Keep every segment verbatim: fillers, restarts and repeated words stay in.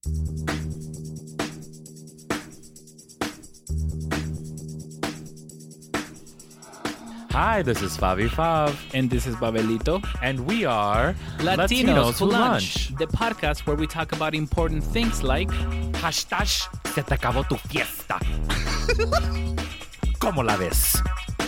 Hi, this is Favi Fav. And this is Babelito. And we are Latinos, Latinos Who Who Lunch, Lunch. the podcast where we talk about important things like Hashtag se te acabó tu fiesta. ¿Cómo la ves?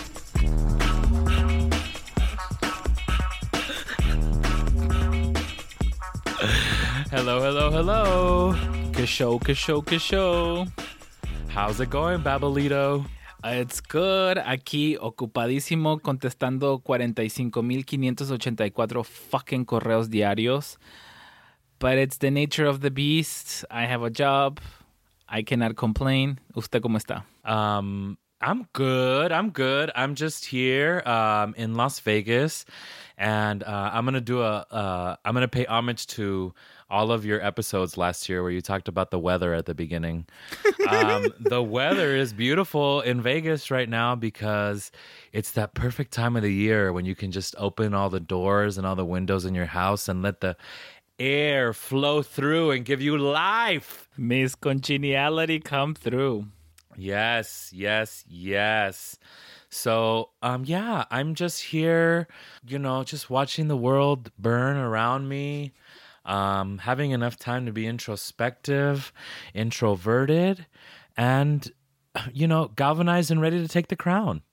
Hello, hello, hello. que show, que show, que show. How's it going, Babelito? It's good. Aquí ocupadísimo contestando cuarenta y cinco mil quinientos ochenta y cuatro fucking correos diarios. But it's the nature of the beast. I have a job. I cannot complain. ¿Usted cómo está? Um, I'm good. I'm good. I'm just here um, in Las Vegas, and uh, I'm gonna do a. Uh, I'm gonna pay homage to all of your episodes last year where you talked about the weather at the beginning. Um, the weather is beautiful in Vegas right now because it's that perfect time of the year when you can just open all the doors and all the windows in your house and let the air flow through and give you life. Miss Congeniality come through. Yes, yes, yes. So, um, yeah, I'm just here, you know, just watching the world burn around me, um, having enough time to be introspective, introverted, and, you know, galvanized and ready to take the crown.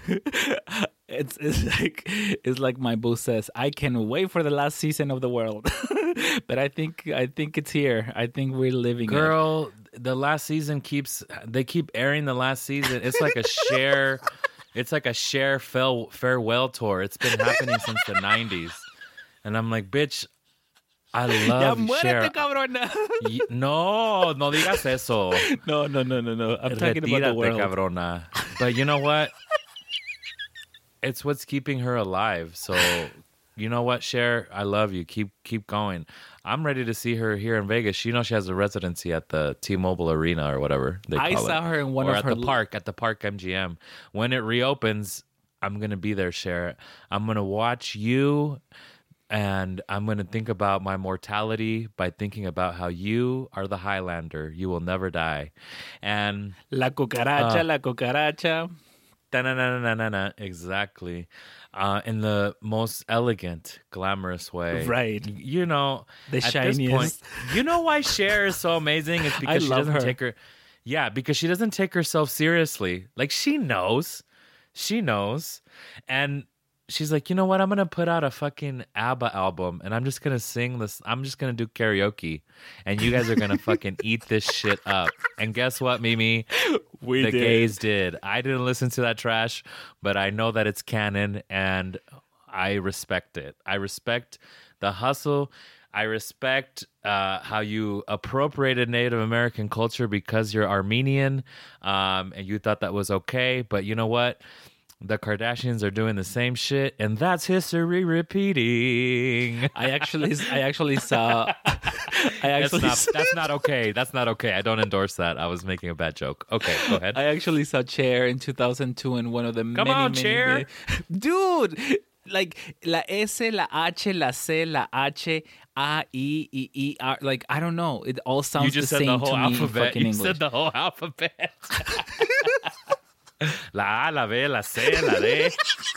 It's it's like it's like my boo says, I can wait for the last season of The World. But I think I think it's here. I think we're living Girl, it. The last season keeps they keep airing the last season. It's like a share it's like a share farewell tour. It's been happening since the nineties. And I'm like, bitch, I love ya Cher. Muérete, cabrona. No, no digas eso. No, no, no, no, no. I'm talking Retírate, about The World. Cabrona. But you know what? It's what's keeping her alive. So, you know what, Cher? I love you. Keep keep going. I'm ready to see her here in Vegas. You know she has a residency at the T-Mobile Arena or whatever they call I saw it. her in one or of at her the park, at the Park M G M. When it reopens, I'm going to be there, Cher. I'm going to watch you, and I'm going to think about my mortality by thinking about how you are the Highlander. You will never die. And La cucaracha, uh, la cucaracha. Da-na-na-na-na-na. Exactly. Uh, in the most elegant, glamorous way. Right. You know, the at shiniest. This point, you know why Cher is so amazing? It's because I she love doesn't her. take her... Yeah, because she doesn't take herself seriously. Like, she knows. She knows. And she's like, you know what? I'm going to put out a fucking ABBA album, and I'm just going to sing this. I'm just going to do karaoke, and you guys are going to fucking eat this shit up. And guess what, Mimi? We the did. gays did. I didn't listen to that trash, but I know that it's canon, and I respect it. I respect the hustle. I respect uh, how you appropriated Native American culture because you're Armenian, um, and you thought that was okay. But you know what? The Kardashians are doing the same shit, and that's history repeating. I actually, I actually saw. I actually, that's, saw, not, that's not okay. That's not okay. I don't endorse that. I was making a bad joke. Okay, go ahead. I actually saw Cher in two thousand two in one of the Come many, on, many, Cher. many- dude. Like la S, la H, la C, la H, A, I, E, E, R. Like I don't know. It all sounds You just the said same the whole to me in alphabet. fucking You English. said the whole alphabet. La A, la B, la C, la D.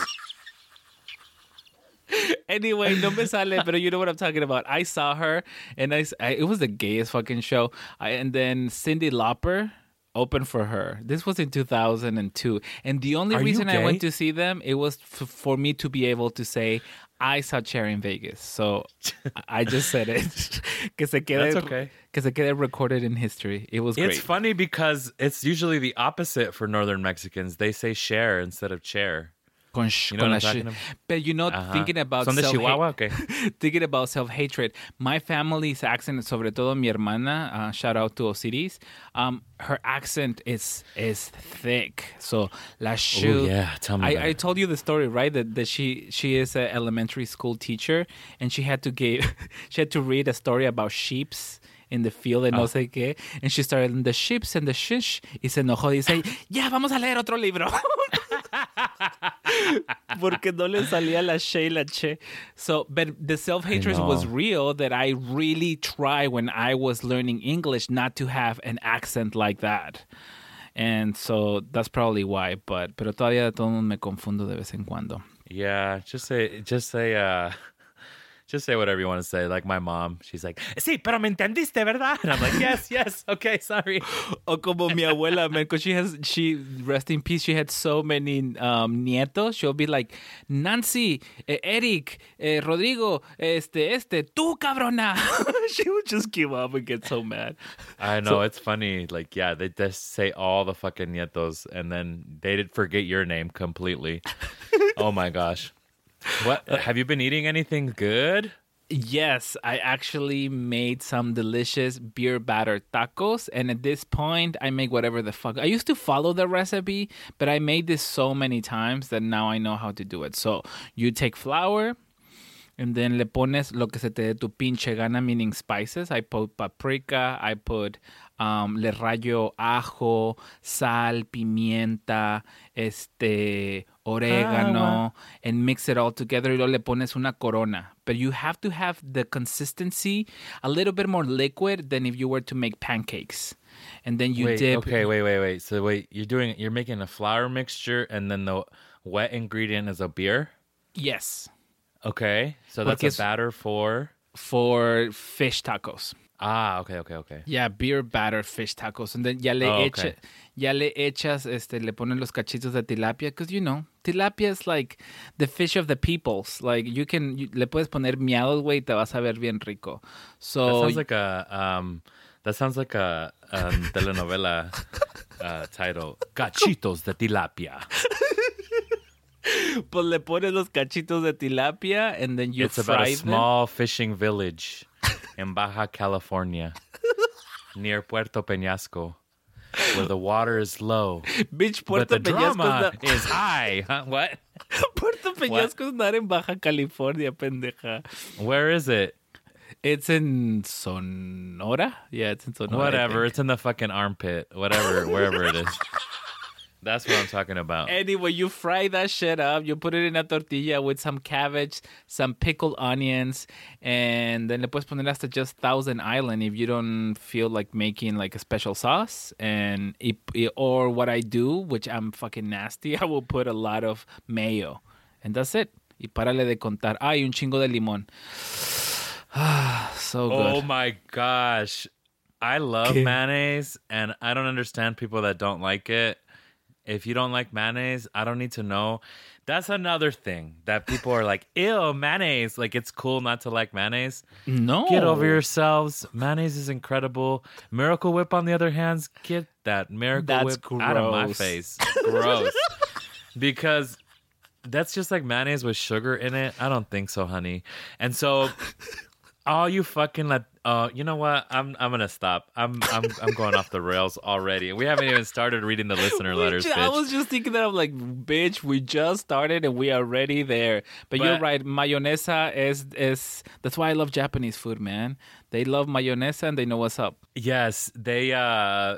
Anyway, no me sale, but you know what I'm talking about. I saw her, and I, I it was the gayest fucking show. I, and then Cyndi Lauper opened for her. This was in two thousand two, and the only Are you reason I gay? went to see them, it was f- for me to be able to say I saw Cher in Vegas. So I just said it. que se quede, That's okay. Que se quede recorded in history. It was It's great. funny because it's usually the opposite for Northern Mexicans. They say share instead of chair. Con sh- You know con what la I'm sh- talking about? But you know, Ajá. thinking about Son de self-hate- Chihuahua? Okay. thinking about self-hatred, my family's accent, sobre todo mi hermana, uh, shout out to Osiris, um, her accent is is thick. So la shoe. yeah, tell me about I, I it. told you the story, right? That that she she is an elementary school teacher, and she had to give she had to read a story about sheeps in the field and no sé qué, and she started the sheeps and the shish y se enojó y dice, ya vamos a leer otro libro. Porque no le salía la she, la che. So, but the self-hatred know. was real that I really try when I was learning English not to have an accent like that. And so that's probably why. But, pero todavía de todo mundo me confundo de vez en cuando. Yeah, just say, just say, uh, just say whatever you want to say. Like my mom, she's like, "Sí, pero me entendiste, ¿verdad?" And I'm like, "Yes, yes, okay, sorry." O como mi abuela, man, because she has, she, rest in peace, she had so many um, nietos. She'll be like, Nancy, eh, Eric, eh, Rodrigo, este, este, tú, cabrona. She would just give up and get so mad. I know, so, it's funny. Like, yeah, they just say all the fucking nietos, and then they did forget your name completely. Oh my gosh. What have you been eating anything good? Yes, I actually made some delicious beer batter tacos, and at this point I make whatever the fuck. I used to follow the recipe, but I made this so many times that now I know how to do it. So you take flour, and then le pones lo que se te dé tu pinche gana, meaning spices. I put paprika, I put um, le rayo ajo, sal, pimienta, este, orégano, ah, and mix it all together. Y luego le pones una corona. But you have to have the consistency a little bit more liquid than if you were to make pancakes. And then you wait, dip. Okay, wait, wait, wait. So wait, you're doing, you're making a flour mixture, and then the wet ingredient is a beer? Yes. Okay, so that's Porque a batter for? For fish tacos. Ah, okay, okay, okay. Yeah, beer batter fish tacos. And then ya le, oh, echa, okay. ya le echas, este, le ponen los cachitos de tilapia. Because, you know, tilapia is like the fish of the peoples. Like, you can, you, le puedes poner miados, güey, te vas a ver bien rico. So, that sounds like a, um, that sounds like a um, telenovela uh, title. Cachitos de tilapia. Pues le pones los cachitos de tilapia and then you it's fry them. It's about a small fishing village in Baja California near Puerto Peñasco where the water is low. Bitch, Puerto but the Peñasco drama is, is high. Huh? What? Puerto Peñasco is not in Baja California, pendeja. Where is it? It's in Sonora? Yeah, it's in Sonora. Whatever. It's in the fucking armpit. Whatever, wherever it is. That's what I'm talking about. Anyway, you fry that shit up. You put it in a tortilla with some cabbage, some pickled onions, and then le puedes poner hasta just Thousand Island if you don't feel like making like a special sauce. And it, it, or what I do, which I'm fucking nasty, I will put a lot of mayo. And that's it. Y párale de contar. Ah, y un chingo de limón. So good. Oh my gosh. I love ¿Qué? mayonnaise, and I don't understand people that don't like it. If you don't like mayonnaise, I don't need to know. That's another thing that people are like, ew, mayonnaise. Like, it's cool not to like mayonnaise. No. Get over yourselves. Mayonnaise is incredible. Miracle Whip, on the other hand, get that Miracle That's Whip gross. out of my face. Gross. Because that's just like mayonnaise with sugar in it. I don't think so, honey. And so... all you fucking let uh you know what? I'm I'm gonna stop. I'm I'm I'm going off the rails already. We haven't even started reading the listener letters. Just, bitch. I was just thinking that I'm like, bitch, we just started and we are already there. But, but you're right, mayonesa is is that's why I love Japanese food, man. They love mayonesa and they know what's up. Yes, they uh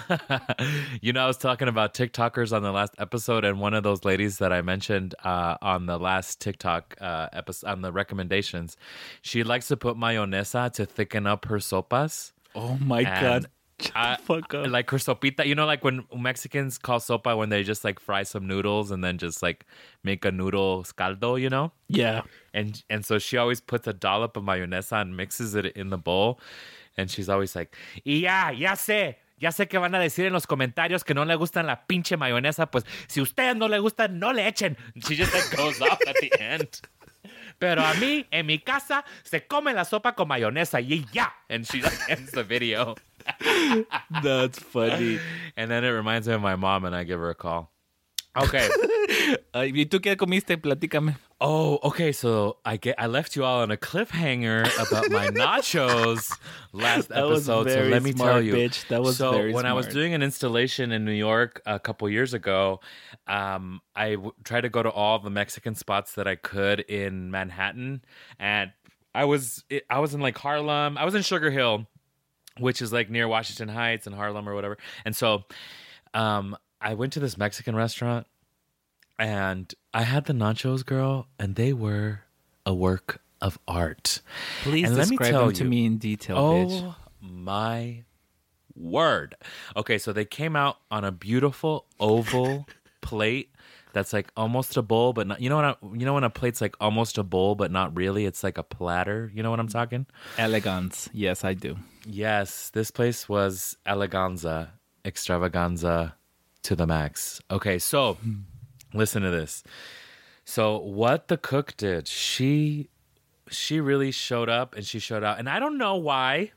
you know, I was talking about TikTokers on the last episode, and one of those ladies that I mentioned uh, on the last TikTok uh, episode, on the recommendations, she likes to put mayonesa to thicken up her sopas. Oh my God. I, fuck up. Like her sopita, you know, like when Mexicans call sopa when they just like fry some noodles and then just like make a noodle caldo, you know? Yeah. And and so she always puts a dollop of mayonesa and mixes it in the bowl. And she's always like, y ya, ya sé. Ya sé que van a decir en los comentarios que no le gustan la pinche mayonesa. Pues si ustedes no le gustan, no le echen. She just like goes off at the end. Pero a mí, en mi casa, se come la sopa con mayonesa y ya. And she like ends the video. That's funny. And then it reminds me of my mom and I give her a call. Okay. uh, ¿Y tú qué comiste? Platícame. Oh, okay. So I get I left you all on a cliffhanger about my nachos last that was episode. Very so let me smart, tell you. Bitch. That was so very when smart. I was doing an installation in New York a couple years ago, um, I w- tried to go to all the Mexican spots that I could in Manhattan, and I was I was in like Harlem. I was in Sugar Hill, which is like near Washington Heights and Harlem or whatever. And so, um. I went to this Mexican restaurant, And I had the nachos, girl, and they were a work of art. Please and describe let me tell them to you, me in detail, oh bitch. my word. Okay, so they came out on a beautiful oval plate that's like almost a bowl, but not. You know what? I, you know when a plate's like almost a bowl, but not really. It's like a platter. You know what I'm talking? Elegance. Yes, I do. Yes, this place was eleganza, extravaganza to the max. Okay, so listen to this. So what the cook did, she she really showed up and she showed out, and I don't know why.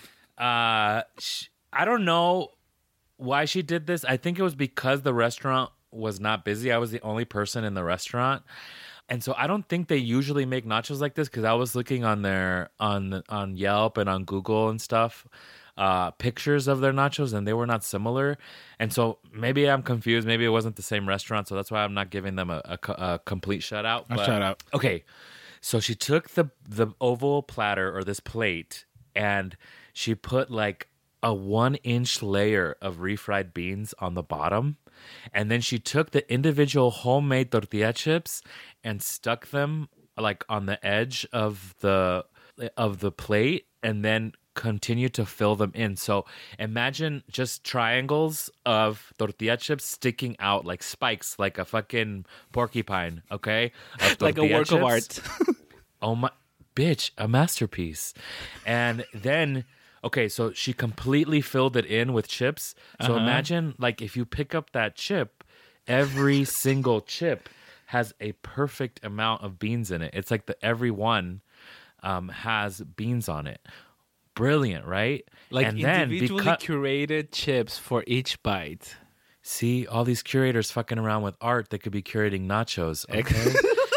Uh, she, I don't know why she did this. I think it was because the restaurant was not busy. I was the only person in the restaurant. And so I don't think they usually make nachos like this, because I was looking on their on on Yelp and on Google and stuff, uh, pictures of their nachos, and they were not similar. And so maybe I'm confused. Maybe it wasn't the same restaurant, so that's why I'm not giving them a, a, a complete shout out. A shout out. Okay, so she took the the oval platter or this plate, and she put like a one inch layer of refried beans on the bottom. And then she took the individual homemade tortilla chips and stuck them like on the edge of the of the plate, and then continued to fill them in. So imagine just triangles of tortilla chips sticking out like spikes, like a fucking porcupine, okay? Of Like a tortilla work of art. chips. Oh my bitch, a masterpiece. And then okay, so she completely filled it in with chips. So Uh-huh. imagine, like, if you pick up that chip, every single chip has a perfect amount of beans in it. It's like the every one um, has beans on it. Brilliant, right? Like and then individually because curated chips for each bite. see all these curators fucking around with art, they could be curating nachos. Okay,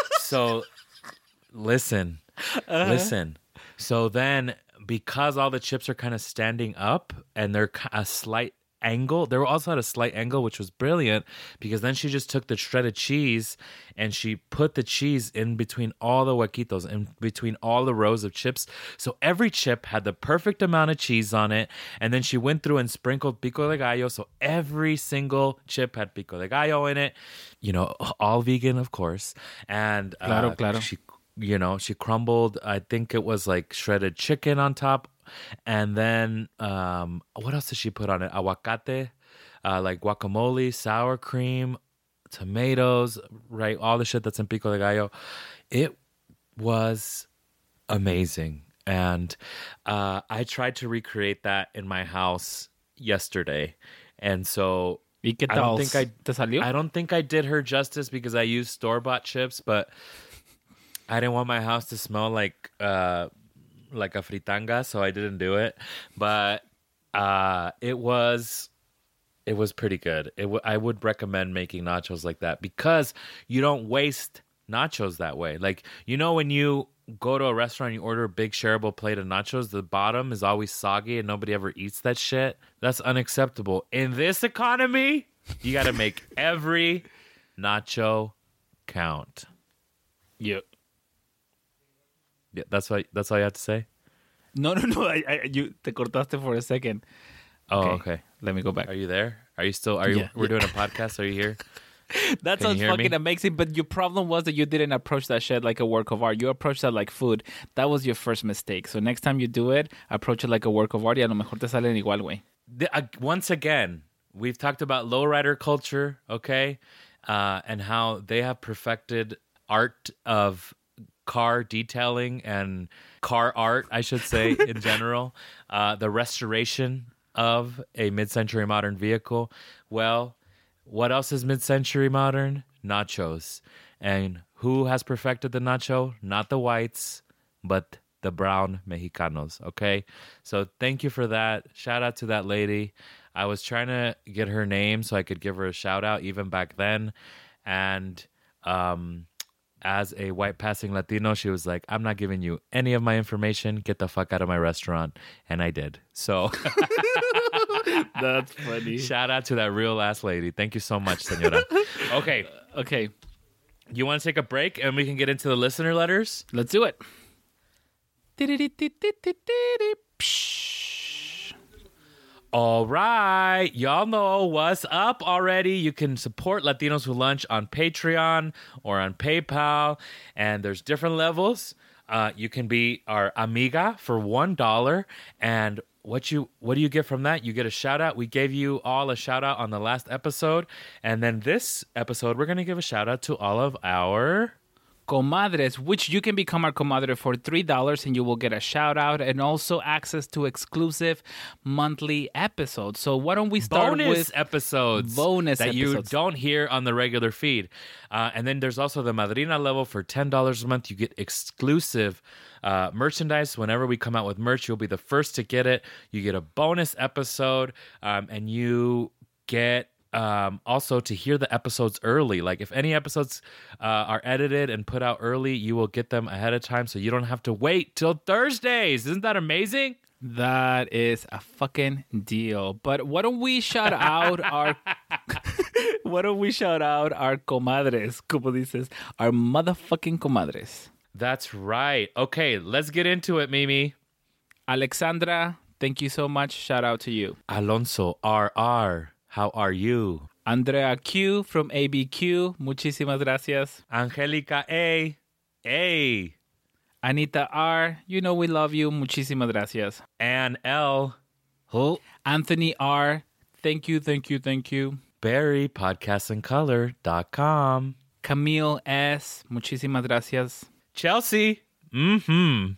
so listen, Uh-huh. listen. So then, because all the chips are kind of standing up and they're ki- a slight angle, they were also at a slight angle, which was brilliant, because then she just took the shredded cheese and she put the cheese in between all the huequitos, in between all the rows of chips. So every chip had the perfect amount of cheese on it. And then she went through and sprinkled pico de gallo. So every single chip had pico de gallo in it, you know, all vegan, of course. And uh, Claro, claro. she you know, she crumbled, I think it was like shredded chicken on top. And then, um, what else did she put on it? Aguacate, uh, like guacamole, sour cream, tomatoes, right? All the shit that's in pico de gallo. It was amazing. And uh, I tried to recreate that in my house yesterday. And so ¿Y qué I tal? don't think I ¿Te salió? I don't think I did her justice because I used store-bought chips, but I didn't want my house to smell like uh, like a fritanga, so I didn't do it. But uh, it was it was pretty good. It w- I would recommend making nachos like that, because you don't waste nachos that way. Like, you know, when you go to a restaurant, you order a big shareable plate of nachos, the bottom is always soggy and nobody ever eats that shit. That's unacceptable. In this economy, you got to make every nacho count. Yep. Yeah, that's what that's all you have to say. No, no, no. I, I, you te cortaste for a second. Oh, Okay. okay. Let me go back. Are you there? Are you still? Are you? Yeah, we're yeah. doing a podcast. Are you here? That Can you sounds hear fucking me? amazing, but your problem was that you didn't approach that shit like a work of art. You approached that like food. That was your first mistake. So next time you do it, approach it like a work of art. Y a lo mejor te salen igual, güey. The, uh, once again, we've talked about lowrider culture, okay, uh, and how they have perfected art of car detailing and car art, I should say, in general. Uh, the restoration of a mid-century modern vehicle. Well, what else is mid-century modern? Nachos. And who has perfected the nacho? Not the whites, but the brown Mexicanos, okay? So thank you for that. Shout out to that lady. I was trying to get her name so I could give her a shout out even back then. And um, as a white passing Latino, she was like, I'm not giving you any of my information. Get the fuck out of my restaurant. And I did. So That's funny. shout out to that real ass lady. Thank you so much, senora. Okay. Okay, You want to take a break and we can get into the listener letters? let's do it. All right. Y'all know what's up already. You can support Latinos Who Lunch on Patreon or on PayPal, and there's different levels. Uh, you can be our amiga for one dollar, and what you what do you get from that? You get a shout out. We gave you all a shout out on the last episode, and then this episode we're gonna give a shout out to all of our comadres, which you can become our comadre for three dollars and you will get a shout out and also access to exclusive monthly episodes. So why don't we start bonus with episodes bonus that episodes. you don't hear on the regular feed. Uh, and then there's also the Madrina level for ten dollars a month. You get exclusive uh, merchandise. Whenever we come out with merch, you'll be the first to get it. You get a bonus episode, um, and you get Um, also to hear the episodes early. Like if any episodes uh, are edited and put out early, you will get them ahead of time, so you don't have to wait till Thursdays. Isn't that amazing? That is a fucking deal. But why don't we shout out our why don't we shout out our comadres, como dices, our motherfucking comadres. That's right. Okay, let's get into it, Mimi. Alexandra, thank you so much. Shout out to you. Alonso R R, how are you? Andrea Q from A B Q, muchísimas gracias. Angelica A, A. Anita R, you know we love you, muchísimas gracias. Ann L. Oh. Anthony R, thank you, thank you, thank you. Barry, podcast and color dot com. Camille S, muchísimas gracias. Chelsea, mm-hmm.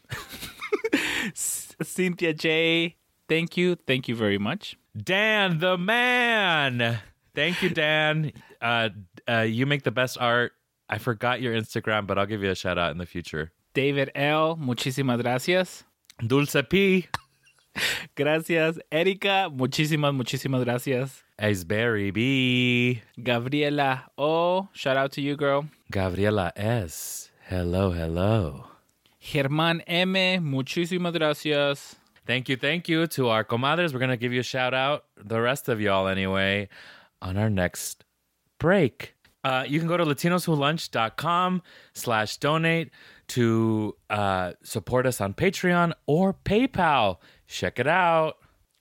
Cynthia J, thank you, thank you very much. Dan the man. Thank you, Dan. Uh, uh, you make the best art. I forgot your Instagram, but I'll give you a shout out in the future. David L, muchísimas gracias. Dulce P. Gracias. Erika, muchísimas, muchísimas gracias. Aisberry B. Gabriela O, shout out to you, girl. Gabriela S. Hello, hello. Germán M, muchísimas gracias. Thank you, thank you to our comadres. We're going to give you a shout out, the rest of y'all anyway, on our next break. Uh, you can go to latinoswholunch.com slash donate to uh, support us on Patreon or PayPal. Check it out.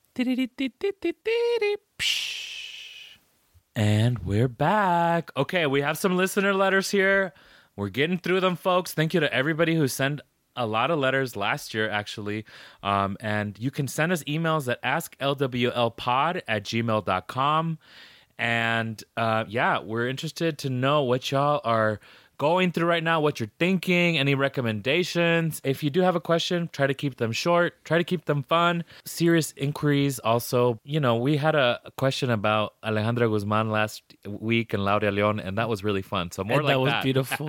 And we're back. Okay, we have some listener letters here. We're getting through them, folks. Thank you to everybody who sent a lot of letters last year, actually. Um, and you can send us emails at ask l w l pod at gmail dot com. And uh, yeah, we're interested to know what y'all are going through right now, what you're thinking, any recommendations. If you do have a question, try to keep them short, try to keep them fun. Serious inquiries also. You know, we had a question about Alejandra Guzman last week and Laura Leon, and that was really fun. So more and like that was that. beautiful.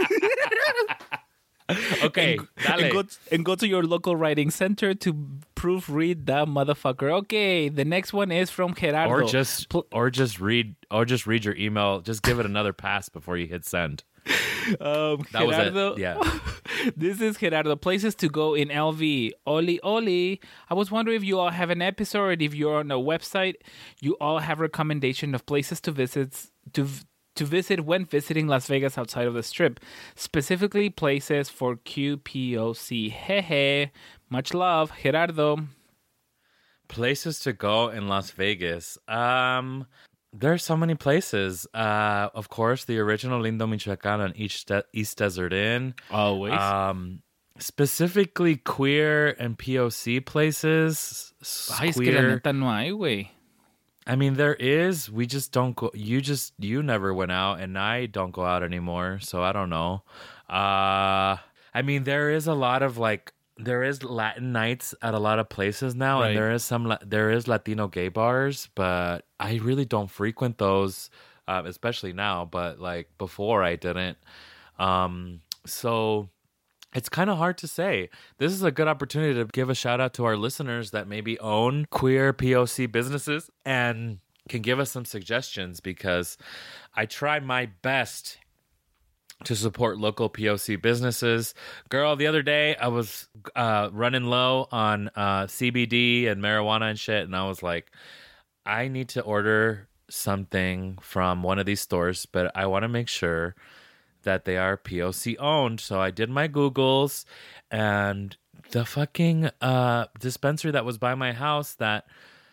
Okay, and, dale. and, go, and go to your local writing center to proofread that motherfucker. Okay, the next one is from Gerardo. Or just, or just read, or just read your email. Just give it another pass before you hit send. Um, that Gerardo, was it. Yeah. This is Gerardo. Places to go in L V. Oli, Oli. I was wondering if you all have an episode, if you're on a website, you all have recommendation of places to visit to to visit when visiting Las Vegas outside of the Strip, specifically places for Q P O C. Hehe. Much love, Gerardo. Places to go in Las Vegas. Um, there's so many places. Uh, of course, the original Lindo Michoacan and East, De- East Desert Inn. Always. Um, specifically queer and P O C places. Ay, es que la neta no hay, güey. I mean, there is. We just don't go. You just, you never went out, and I don't go out anymore. So I don't know. Uh, I mean, there is a lot of like, there is Latin nights at a lot of places now, Right. and there is some, there is Latino gay bars, but I really don't frequent those, uh, especially now. But like before, I didn't. Um, so. It's kind of hard to say. This is a good opportunity to give a shout out to our listeners that maybe own queer P O C businesses and can give us some suggestions, because I try my best to support local P O C businesses. Girl, the other day I was uh, running low on uh, C B D and marijuana and shit, and I was like, I need to order something from one of these stores, but I want to make sure that they are P O C owned. So I did my Googles, and the fucking uh, dispensary that was by my house that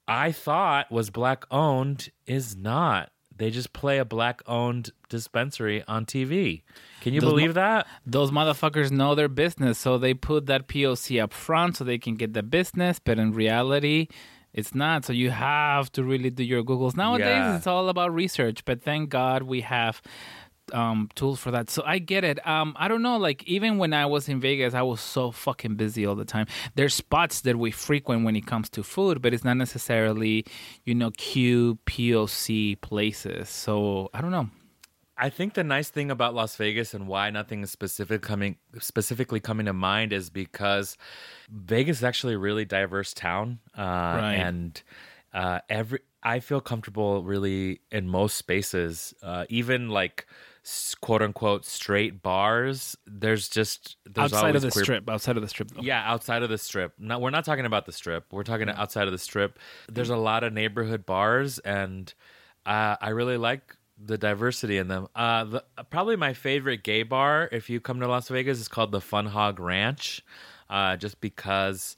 I thought was black owned is not. They just play a black owned dispensary on T V. Can you Those believe mo- that? Those motherfuckers know their business, so they put that P O C up front so they can get the business, but in reality, it's not. So you have to really do your Googles. Nowadays, Yeah. it's all about research, but thank God we have um, tools for that. So I get it. Um, I don't know, like, even when I was in Vegas, I was so fucking busy all the time. There's spots that we frequent when it comes to food, but it's not necessarily, you know, Q, P O C places. So I don't know. I think the nice thing about Las Vegas and why nothing is specific coming specifically coming to mind is because Vegas is actually a really diverse town, uh, Right. and uh, every I feel comfortable really in most spaces, uh, even like s- quote unquote straight bars. There's just there's Outside always of the queer- strip. Outside of the strip, though. Yeah, outside of the strip. No, we're not talking about the strip. We're talking outside of the strip. There's a lot of neighborhood bars, and uh, I really like the diversity in them. Uh, the, probably my favorite gay bar, if you come to Las Vegas, is called the Fun Hog Ranch, uh, just because.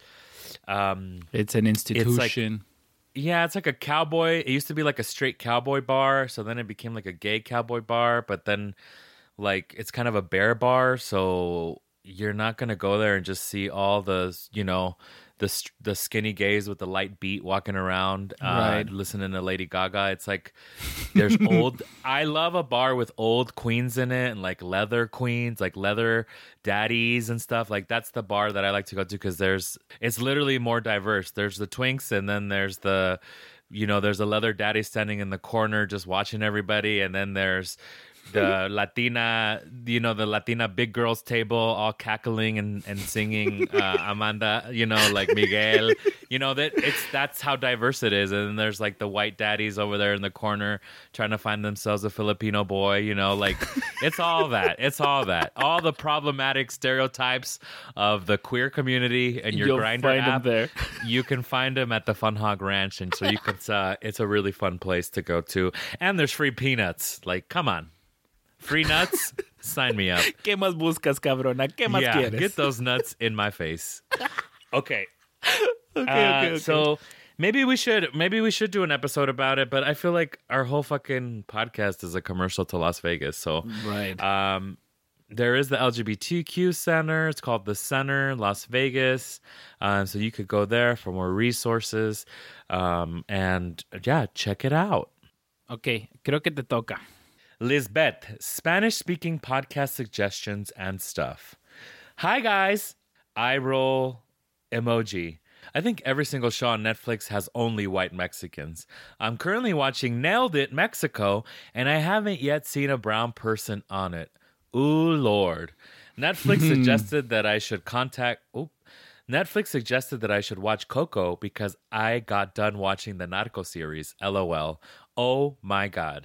Um, It's an institution. yeah, it's like a cowboy. It used to be like a straight cowboy bar, so then it became like a gay cowboy bar. But then, like, it's kind of a bear bar, so you're not gonna go there and just see all the, you know, the s- the skinny gays with the light beat walking around, uh, Right. listening to Lady Gaga. It's like there's old. I love a bar with old queens in it and like leather queens, like leather daddies and stuff. Like that's the bar that I like to go to because there's it's literally more diverse. There's the twinks and then there's the, you know, there's a leather daddy standing in the corner just watching everybody, and then there's the Latina, you know, the Latina big girls table, all cackling and, and singing uh, Amanda, you know, like Miguel, you know, that it's that's how diverse it is. And then there's like the white daddies over there in the corner trying to find themselves a Filipino boy, you know, like it's all that. It's all that. All the problematic stereotypes of the queer community and your You'll Grindr find 'em app. there. You can find them at the Fun Hog Ranch, and so you can. Uh, it's a really fun place to go to, and there's free peanuts. Like, come on. Free nuts? Sign me up. ¿Qué más buscas, cabrona? ¿Qué más Yeah, quieres? get those nuts in my face. Okay. okay, Uh, okay, okay. So maybe we should maybe we should do an episode about it, but I feel like our whole fucking podcast is a commercial to Las Vegas. So Right. um there is the L G B T Q Center. It's called the Center Las Vegas. Um, so you could go there for more resources. Um, and yeah, check it out. Ok, creo que te toca. Lisbeth, Spanish speaking podcast suggestions and stuff. Hi, guys. Eye roll emoji. I think every single show on Netflix has only white Mexicans. I'm currently watching Nailed It Mexico, and I haven't yet seen a brown person on it. Ooh, Lord. Netflix suggested that I should contact. Oop. Netflix suggested that I should watch Coco because I got done watching the Narco series. LOL. Oh my God.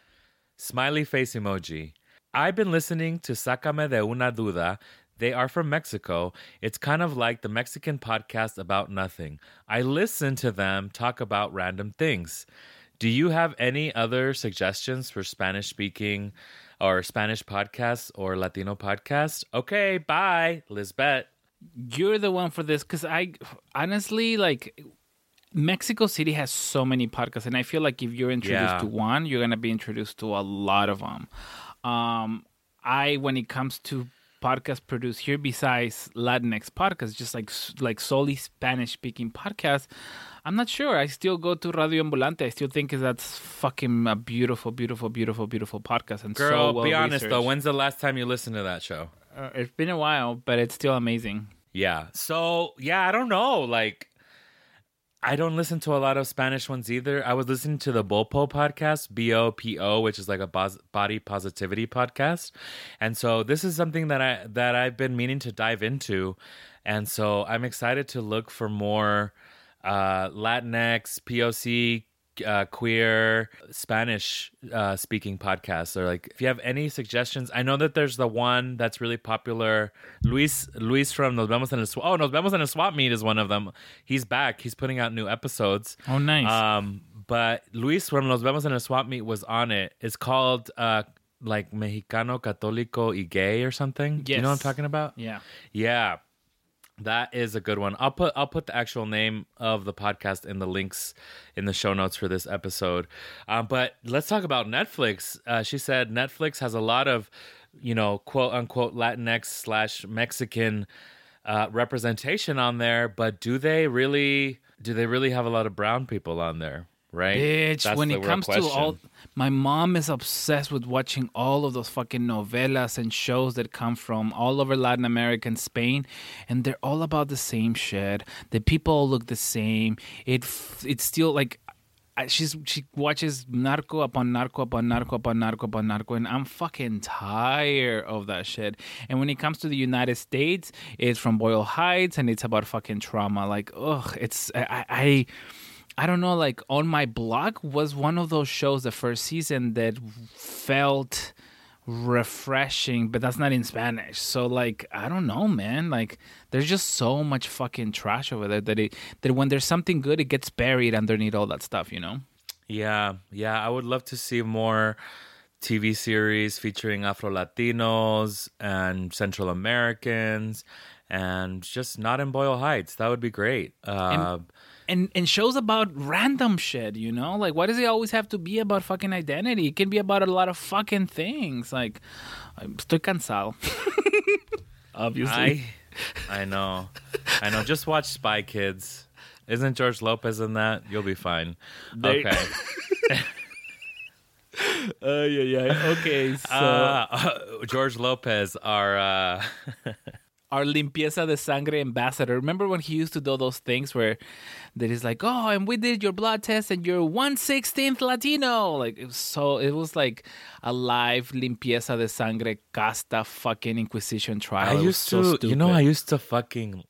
Smiley face emoji. I've been listening to Sácame de una duda. They are from Mexico. It's kind of like the Mexican podcast about nothing. I listen to them talk about random things. Do you have any other suggestions for Spanish speaking or Spanish podcasts or Latino podcasts? Okay, bye, Lisbeth. You're the one for this because I honestly like Mexico City has so many podcasts, and I feel like if you're introduced Yeah. to one, you're gonna be introduced to a lot of them. Um, I when it comes to podcasts produced here, besides Latinx podcasts, just like like solely Spanish speaking podcasts, I'm not sure. I still go to Radio Ambulante. I still think that's fucking a beautiful, beautiful, beautiful, beautiful podcast. And Girl, so well be honest though. researched. When's the last time you listened to that show? Uh, it's been a while, but it's still amazing. Yeah. So, yeah, I don't know. Like, I don't listen to a lot of Spanish ones either. I was listening to the Bopo podcast, B O P O, which is like a bos- body positivity podcast. And so this is something that I that I've been meaning to dive into. And so I'm excited to look for more uh, Latinx, P O C, uh, queer, Spanish uh, speaking podcasts. Or like, if you have any suggestions, I know that there's the one that's really popular. Luis, Luis from Nos Vemos en el Swap. Oh, Nos Vemos en el Swap Meet is one of them. He's back. He's putting out new episodes. Oh, nice. Um, but Luis from Nos Vemos en el Swap Meet was on it. It's called uh, like Mexicano, Católico y Gay or something. You know what I'm Yes. talking about? Yeah. Yeah. That is a good one. I'll put I'll put the actual name of the podcast in the links in the show notes for this episode. Uh, but let's talk about Netflix. Uh, she said Netflix has a lot of, you know, quote unquote Latinx slash Mexican uh, representation on there. But do they really? Do they really have a lot of brown people on there? Right, bitch. That's when the it real comes question. to all, my mom is obsessed with watching all of those fucking novelas and shows that come from all over Latin America and Spain, and they're all about the same shit. The people all look the same. It it's still like I- she's she watches narco upon narco upon narco upon narco upon narco, and I'm fucking tired of that shit. And when it comes to the United States, it's from Boyle Heights, and it's about fucking trauma. Like, ugh, it's I. I I don't know, like On My Block was one of those shows the first season that felt refreshing, but that's not in Spanish. So like, I don't know, man. Like there's just so much fucking trash over there that it that when there's something good, it gets buried underneath all that stuff, you know? Yeah, yeah. I would love to see more T V series featuring Afro Latinos and Central Americans, and just not in Boyle Heights. That would be great. Uh, And- And and shows about random shit, you know? Like, why does it always have to be about fucking identity? It can be about a lot of fucking things. Like, estoy cansado. Obviously. I, I know, I know. Just watch Spy Kids. Isn't George Lopez in that? You'll be fine. There- Okay. Uh, yeah, yeah. Okay, so Uh, George Lopez, our uh, our limpieza de sangre ambassador. Remember when he used to do those things where that is like, oh, and we did your blood test and you're one sixteenth Latino. Like it was so, it was like a live limpieza de sangre casta fucking Inquisition trial. I It was used so to, you know, stupid. I used to fucking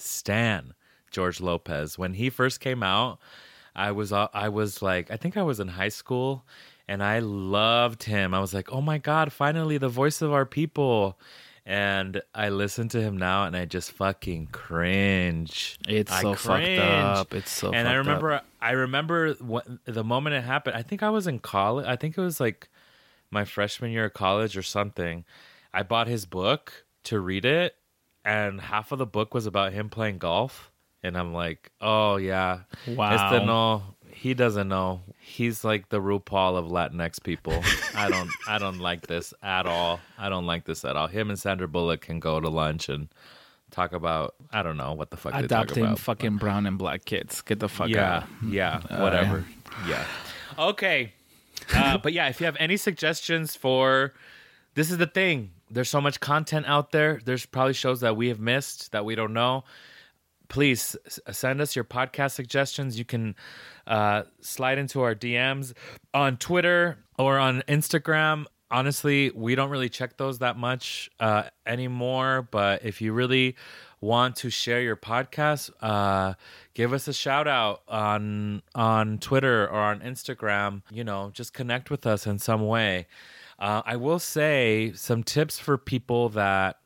stan George Lopez when he first came out. I was, uh, I was like, I think I was in high school, and I loved him. I was like, oh my god, finally the voice of our people. And I listen to him now, and I just fucking cringe. It's I so fucked cringe. up. It's so and fucked I up. remember, I remember what, the moment it happened. I think I was in college. I think it was like my freshman year of college or something. I bought his book to read it, and half of the book was about him playing golf. And I'm like, oh yeah, Wow. Este no, he doesn't know. He's like the RuPaul of Latinx people. I don't, I don't like this at all. I don't like this at all. Him and Sandra Bullock can go to lunch and talk about, I don't know what the fuck they talk Adopting about. fucking brown and black kids. Get the fuck Yeah, out. yeah, whatever. Yeah. Okay. Uh, but yeah, if you have any suggestions for, this is the thing. There's so much content out there. There's probably shows that we have missed that we don't know. Please s- send us your podcast suggestions. You can uh, slide into our D Ms on Twitter or on Instagram. Honestly, we don't really check those that much uh, anymore. But if you really want to share your podcast, uh, give us a shout out on on Twitter or on Instagram. You know, just connect with us in some way. Uh, I will say some tips for people that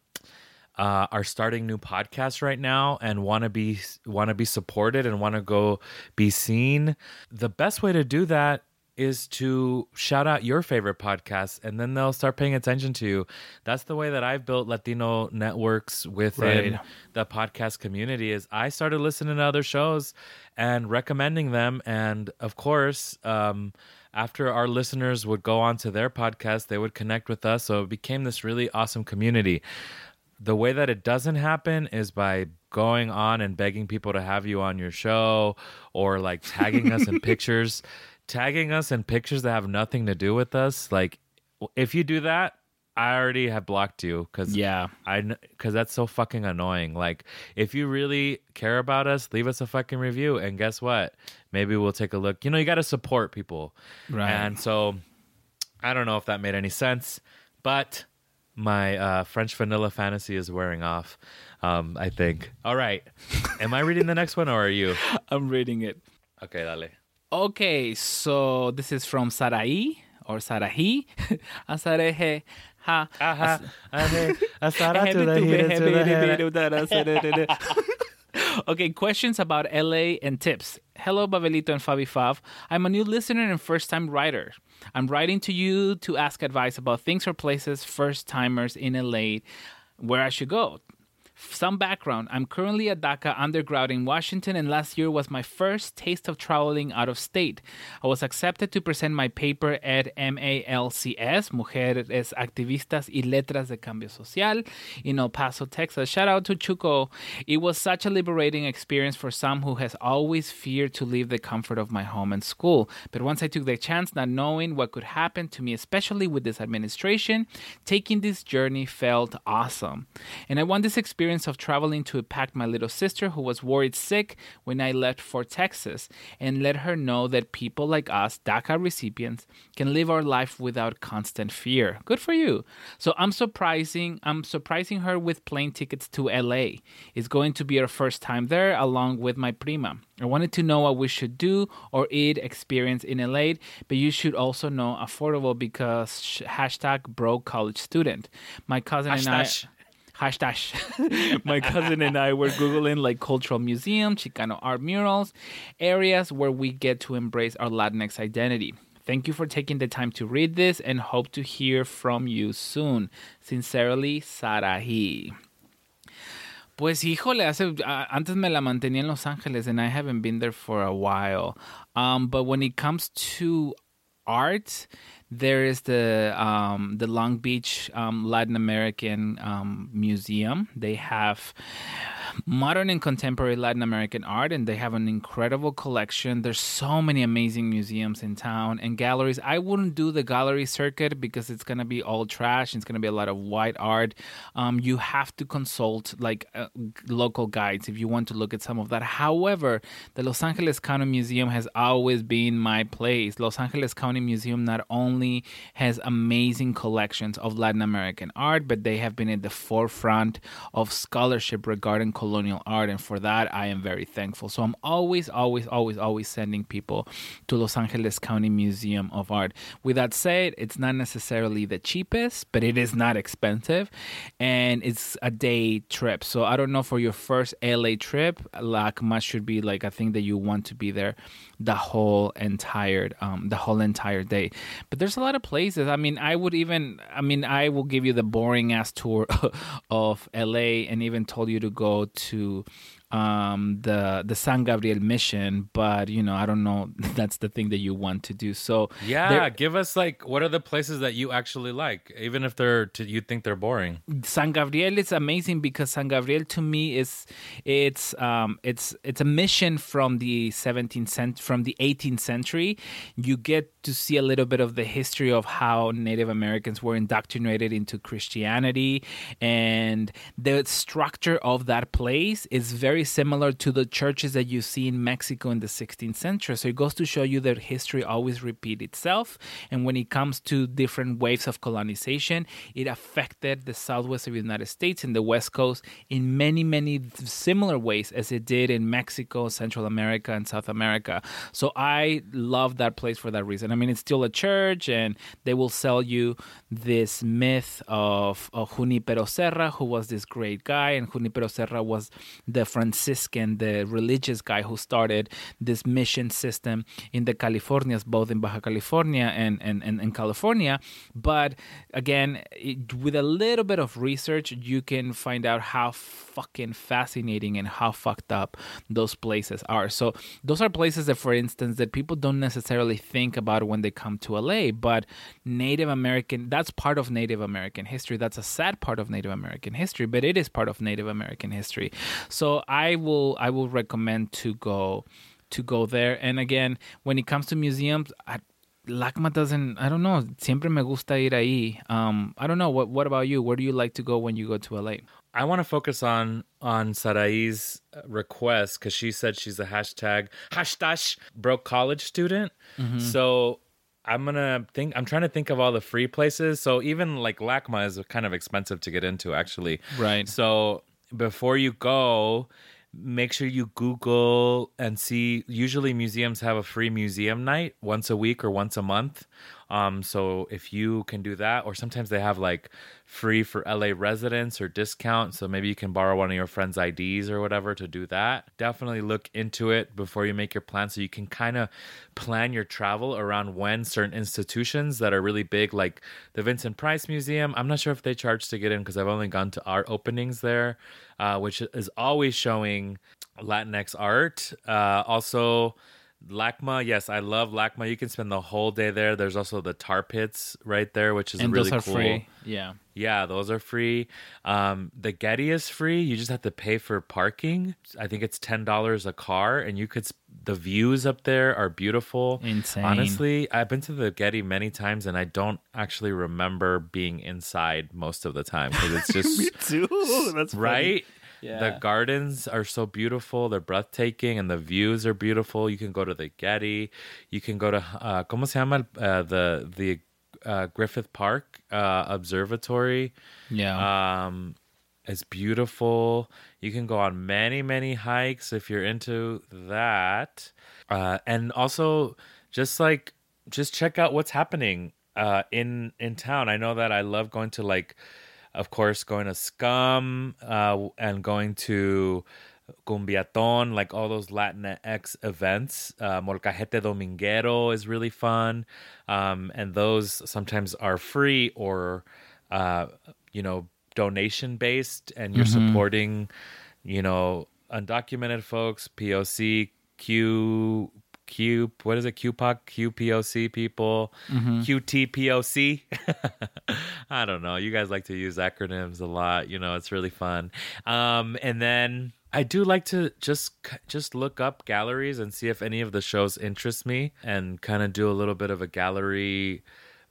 Uh, are starting new podcasts right now and want to be want to be supported and want to go be seen. The best way to do that is to shout out your favorite podcasts, and then they'll start paying attention to you. That's the way that I've built Latino networks within Right. the podcast community. Is I started listening to other shows and recommending them, and of course, um, after our listeners would go on to their podcast, they would connect with us. So it became this really awesome community. The way that it doesn't happen is by going on and begging people to have you on your show, or like tagging us in pictures, tagging us in pictures that have nothing to do with us. Like if you do that, I already have blocked you because Yeah. I because that's so fucking annoying. Like if you really care about us, leave us a fucking review, and guess what? Maybe we'll take a look. You know, you got to support people, Right. And so I don't know if that made any sense, but my uh, French vanilla fantasy is wearing off, um, I think. All right. Am I reading the next one, or are you? I'm reading it. Okay, dale. Okay, so this is from Sarai or Sarahi. Asarehe. Ha. Aha. Ahe. Asara to the head, to the head. Okay, questions about L A and tips. Hello, Babelito and Fabi Fav. I'm a new listener and first-time writer. I'm writing to you to ask advice about things or places first-timers in L A where I should go. Some background. I'm currently at DACA undergrad in Washington, and last year was my first taste of traveling out of state. I was accepted to present my paper at M A L C S, Mujeres Activistas y Letras de Cambio Social, in El Paso, Texas. Shout out to Chuco. It was such a liberating experience for some who has always feared to leave the comfort of my home and school. But once I took the chance, not knowing what could happen to me, especially with this administration, taking this journey felt awesome. And I want this experience of traveling to impact my little sister who was worried sick when I left for Texas, and let her know that people like us, DACA recipients, can live our life without constant fear. Good for you. So I'm surprising I'm surprising her with plane tickets to L A. It's going to be her first time there along with my prima. I wanted to know what we should do or eat experience in L A, but you should also know affordable because sh- hashtag broke college student. My cousin and I... Hashtag. My cousin and I were Googling like cultural museum, Chicano art murals, areas where we get to embrace our Latinx identity. Thank you for taking the time to read this and hope to hear from you soon. Sincerely, Sarahi. Pues híjole, hace, uh, antes me la mantenía en Los Ángeles and I haven't been there for a while. Um, but when it comes to art, there is the um, the Long Beach um, Latin American um, Museum. They have modern and contemporary Latin American art, and they have an incredible collection. There's so many amazing museums in town and galleries. I wouldn't do the gallery circuit because it's going to be all trash. It's going to be a lot of white art. Um, you have to consult like uh, local guides if you want to look at some of that. However, the Los Angeles County Museum has always been my place. Los Angeles County Museum not only has amazing collections of Latin American art, but they have been at the forefront of scholarship regarding colonial art, and for that I am very thankful. So I'm always, always, always, always sending people to Los Angeles County Museum of Art. With that said, it's not necessarily the cheapest, but it is not expensive, and it's a day trip. So I don't know, for your first L A trip, LACMA should be like, I think that you want to be there the whole entire um, the whole entire day. But there's a lot of places. I mean, I would even, I mean, I will give you the boring ass tour of L A and even told you to go to um, the the San Gabriel Mission, but you know, I don't know, that's the thing that you want to do. So yeah, there, give us like, what are the places that you actually like, even if they're to, you think they're boring? San Gabriel is amazing because San Gabriel to me is it's um it's it's a mission from the seventeenth century, from the eighteenth century. You get to see a little bit of the history of how Native Americans were indoctrinated into Christianity, and the structure of that place is very similar to the churches that you see in Mexico in the sixteenth century. So it goes to show you that history always repeats itself, and when it comes to different waves of colonization, it affected the southwest of the United States and the west coast in many, many similar ways as it did in Mexico, Central America, and South America. So I love that place for that reason. I mean, it's still a church, and they will sell you this myth of, of Junipero Serra, who was this great guy, and Junipero Serra was the Franciscan, the religious guy who started this mission system in the Californias, both in Baja California and, and, and, and California. But again, it, with a little bit of research, you can find out how fucking fascinating and how fucked up those places are. So those are places that, for instance, that people don't necessarily think about when they come to L A, but Native American, that's part of Native American history. That's a sad part of Native American history, but it is part of Native American history. So I will I will recommend to go to go there. And again, when it comes to museums, I, LACMA doesn't, I don't know, siempre me gusta ir ahí. Um, I don't know, what what about you? Where do you like to go when you go to L A? I want to focus on on Sarai's request because she said she's a hashtag hashtag broke college student. Mm-hmm. So I'm gonna think. I'm trying to think of all the free places. So even like LACMA is kind of expensive to get into, actually. Right. So before you go, make sure you Google and see. Usually museums have a free museum night once a week or once a month. Um, so if you can do that, or sometimes they have like free for L A residents or discount. So maybe you can borrow one of your friends' I Ds or whatever to do that. Definitely look into it before you make your plan so you can kind of plan your travel around when certain institutions that are really big, like the Vincent Price Museum. I'm not sure if they charge to get in because I've only gone to art openings there, uh, which is always showing Latinx art. Uh, also, LACMA, yes, I love LACMA. You can spend the whole day there. There's also the tar pits right there, which is and really those are cool. free. Yeah. Yeah, those are free. Um, the Getty is free. You just have to pay for parking. I think it's ten dollars a car, and you could. Sp- the views up there are beautiful. Insane. Honestly, I've been to the Getty many times, and I don't actually remember being inside most of the time because it's just Me too. That's funny. right. Yeah. The gardens are so beautiful. They're breathtaking, and the views are beautiful. You can go to the Getty. You can go to uh, ¿cómo se llama? Uh, the the uh, Griffith Park uh, Observatory. Yeah. Um, it's beautiful. You can go on many many hikes if you're into that, uh, and also just like just check out what's happening uh, in in town. I know that I love going to like. Of course, going to Scum uh, and going to Cumbiaton, like all those Latinx events. Uh, Molcajete Dominguero is really fun. Um, and those sometimes are free or, uh, you know, donation based. And you're Mm-hmm. supporting, you know, undocumented folks, P O C, Q... Q, what is it? Q P O C, Q P O C people, Mm-hmm. Q T P O C. I don't know. You guys like to use acronyms a lot. You know, it's really fun. Um, and then I do like to just just look up galleries and see if any of the shows interest me and kind of do a little bit of a gallery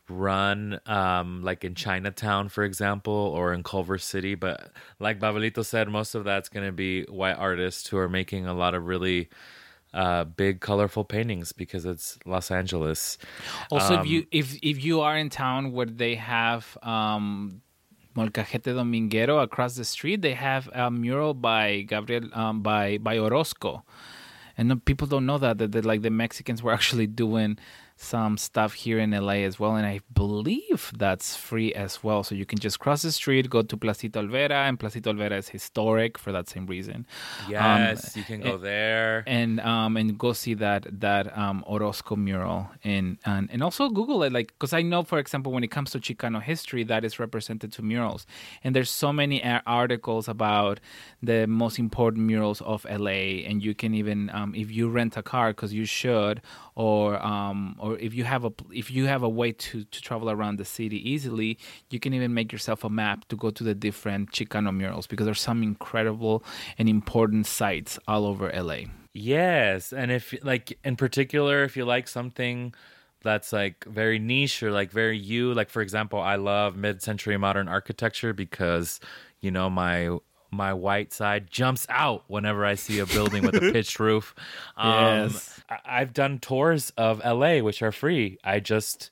run, um, like in Chinatown, for example, or in Culver City. But like Babelito said, most of that's going to be white artists who are making a lot of really uh big colorful paintings because it's Los Angeles. Also, Um, if you if if you are in town where they have um, Molcajete Dominguero across the street, they have a mural by Gabriel um, by by Orozco, and no, people don't know that, that that like the Mexicans were actually doing some stuff here in L A as well, and I believe that's free as well. So you can just cross the street, go to Placita Olvera, and Placita Olvera is historic for that same reason. yes, Um, you can go and- there. and um and go see that that um Orozco mural and and, and also Google it, like, because I know, for example, when it comes to Chicano history, that is represented to murals, and there's so many a- articles about the most important murals of L A, and you can even um if you rent a car, because you should, or um or if you have a if you have a way to to travel around the city easily, you can even make yourself a map to go to the different Chicano murals, because there's some incredible and important sites all over L A. Yes, and if like in particular, if you like something that's like very niche or like very you, like for example, I love mid-century modern architecture because, you know, my my white side jumps out whenever I see a building with a pitched roof. Um, Yes. I- I've done tours of L A which are free. I just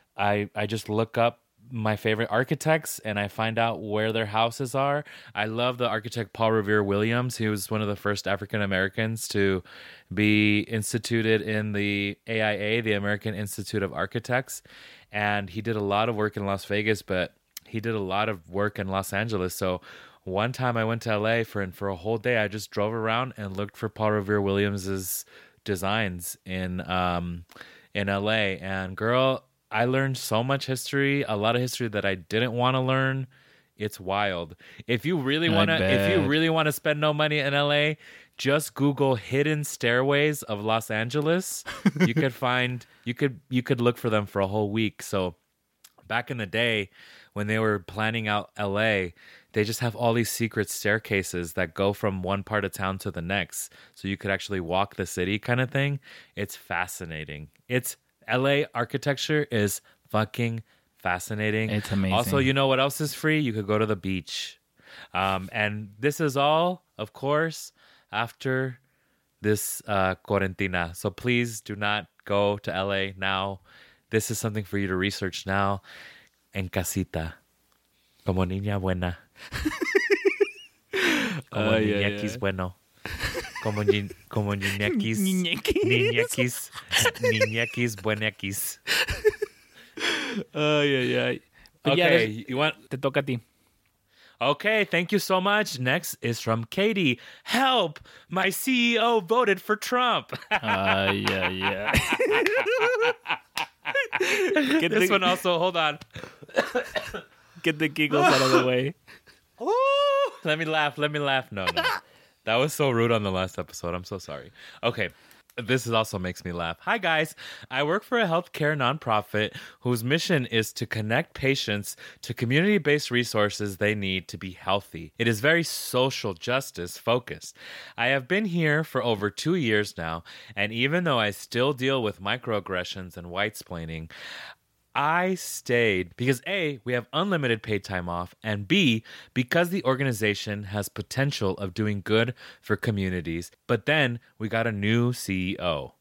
I I just look up my favorite architects and I find out where their houses are. I love the architect Paul Revere Williams. He was one of the first African Americans to be instituted in the A I A, the American Institute of Architects, and he did a lot of work in Las Vegas, but he did a lot of work in Los Angeles. So one time I went to L A for and for a whole day I just drove around and looked for Paul Revere Williams's designs in um in L A, and girl, I learned so much history, a lot of history that I didn't want to learn. It's wild. If you really I want to if you bet. really want to spend no money in L A, just Google hidden stairways of Los Angeles. You could find you could you could look for them for a whole week. So back in the day when they were planning out L A, they just have all these secret staircases that go from one part of town to the next. So you could actually walk the city kind of thing. It's fascinating. It's L A architecture is fucking fascinating. It's amazing. Also, you know what else is free? You could go to the beach. Um, and this is all, of course, after this uh, quarantena. So please do not go to L A now. This is something for you to research now. En casita. Como niña buena. Como Ay, ay, niñaquis ay. bueno. Como, ni, como niñaquis. Niñaquis. Niñaquis. Niñaquis buenaquis. Ay, ay, ay. But yeah, Okay, there's- you want? te toca a ti. Okay, thank you so much. Next is from Katie. Help! My C E O voted for Trump. Uh, yeah, yeah. Get This the, one also. Hold on. get the giggles out of the way. Woo! Let me laugh. Let me laugh. No, no. That was so rude on the last episode. I'm so sorry. Okay. This is also makes me laugh. Hi, guys. I work for a healthcare nonprofit whose mission is to connect patients to community-based resources they need to be healthy. It is very social justice focused. I have been here for over two years now, and even though I still deal with microaggressions and whitesplaining, I stayed because A, we have unlimited paid time off, and B, because the organization has potential of doing good for communities. But then we got a new C E O.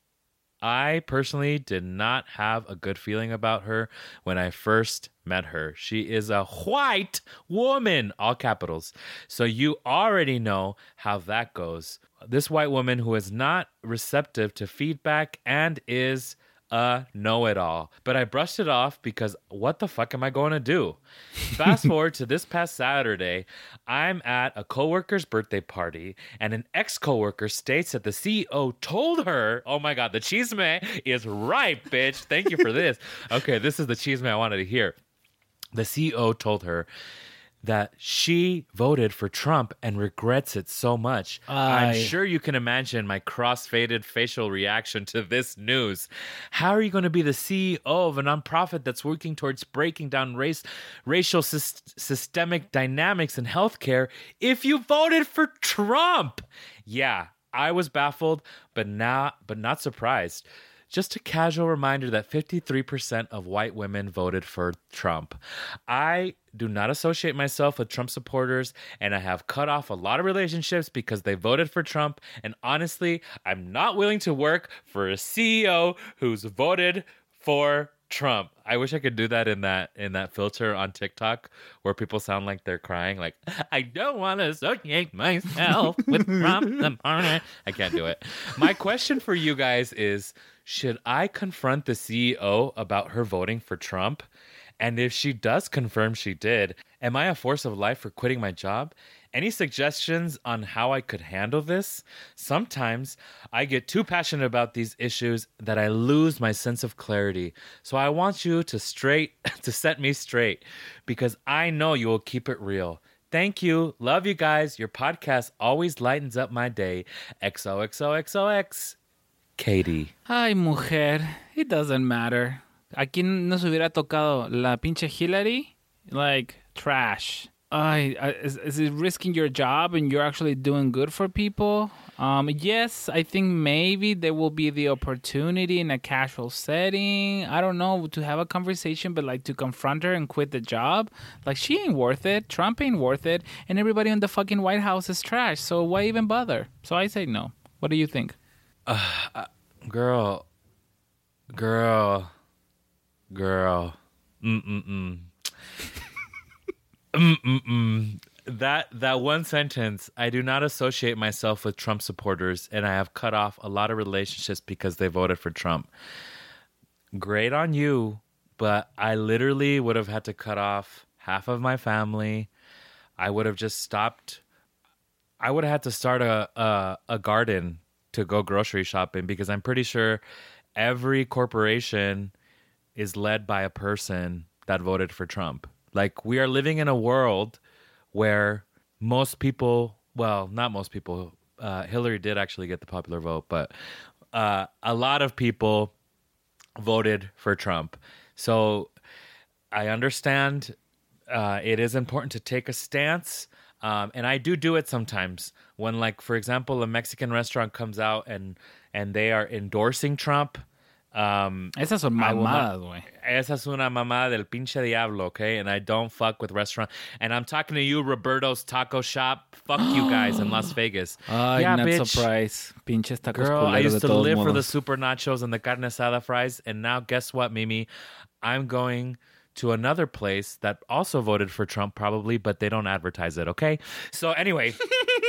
I personally did not have a good feeling about her when I first met her. She is a white woman, all capitals. So you already know how that goes. This white woman who is not receptive to feedback and is a know-it-all. But I brushed it off because what the fuck am I going to do? Fast forward to this past Saturday, I'm at a coworker's birthday party, and an ex-coworker states that the C E O told her, oh my God, the chisme is ripe, bitch. Thank you for this. Okay, this is the chisme I wanted to hear. The C E O told her that she voted for Trump and regrets it so much. Aye. I'm sure you can imagine my cross-faded facial reaction to this news. How are you going to be the C E O of a nonprofit that's working towards breaking down race, racial sys- systemic dynamics in healthcare if you voted for Trump? Yeah, I was baffled, but not, but not surprised. Just a casual reminder that fifty-three percent of white women voted for Trump. I do not associate myself with Trump supporters, and I have cut off a lot of relationships because they voted for Trump. And honestly, I'm not willing to work for a C E O who's voted for Trump. I wish I could do that in that in that filter on TikTok where people sound like they're crying, like, I don't want to associate myself with Trump. I can't do it. My question for you guys is, should I confront the C E O about her voting for Trump? And if she does confirm she did, am I a force of life for quitting my job? Any suggestions on how I could handle this? Sometimes I get too passionate about these issues that I lose my sense of clarity. So I want you to straight to set me straight because I know you will keep it real. Thank you. Love you guys. Your podcast always lightens up my day. X O X O X O X. Katie. Ay, mujer. It doesn't matter. ¿A quién nos hubiera tocado? La pinche Hillary? Like, trash. Ay, is, is it risking your job and you're actually doing good for people? Um, yes, I think maybe there will be the opportunity in a casual setting. I don't know, to have a conversation, but like to confront her and quit the job. Like, she ain't worth it. Trump ain't worth it. And everybody in the fucking White House is trash. So why even bother? So I say no. What do you think? Uh, uh, girl. Girl. Girl. Mm-mm-mm. Mm-mm-mm. That that one sentence, I do not associate myself with Trump supporters, and I have cut off a lot of relationships because they voted for Trump. Great on you, but I literally would have had to cut off half of my family. I would have just stopped. I would have had to start a, a, a garden to go grocery shopping because I'm pretty sure every corporation is led by a person that voted for Trump. Like, we are living in a world where most people, well, not most people, uh, Hillary did actually get the popular vote, but uh, a lot of people voted for Trump. So I understand uh, it is important to take a stance. Um, and I do do it sometimes when, like, for example, a Mexican restaurant comes out and, and they are endorsing Trump. Um, Esas son mamadas, güey. Esa es una mamada del pinche diablo, okay? And I don't fuck with restaurant. And I'm talking to you, Roberto's Taco Shop. Fuck you guys in Las Vegas. Ay, yeah, not bitch. surprised. Pinches tacos Girl, I culeros used de to todos live for the modos. super nachos and the carne asada fries. And now guess what, Mimi? I'm going to another place that also voted for Trump probably, but they don't advertise it, okay? So anyway...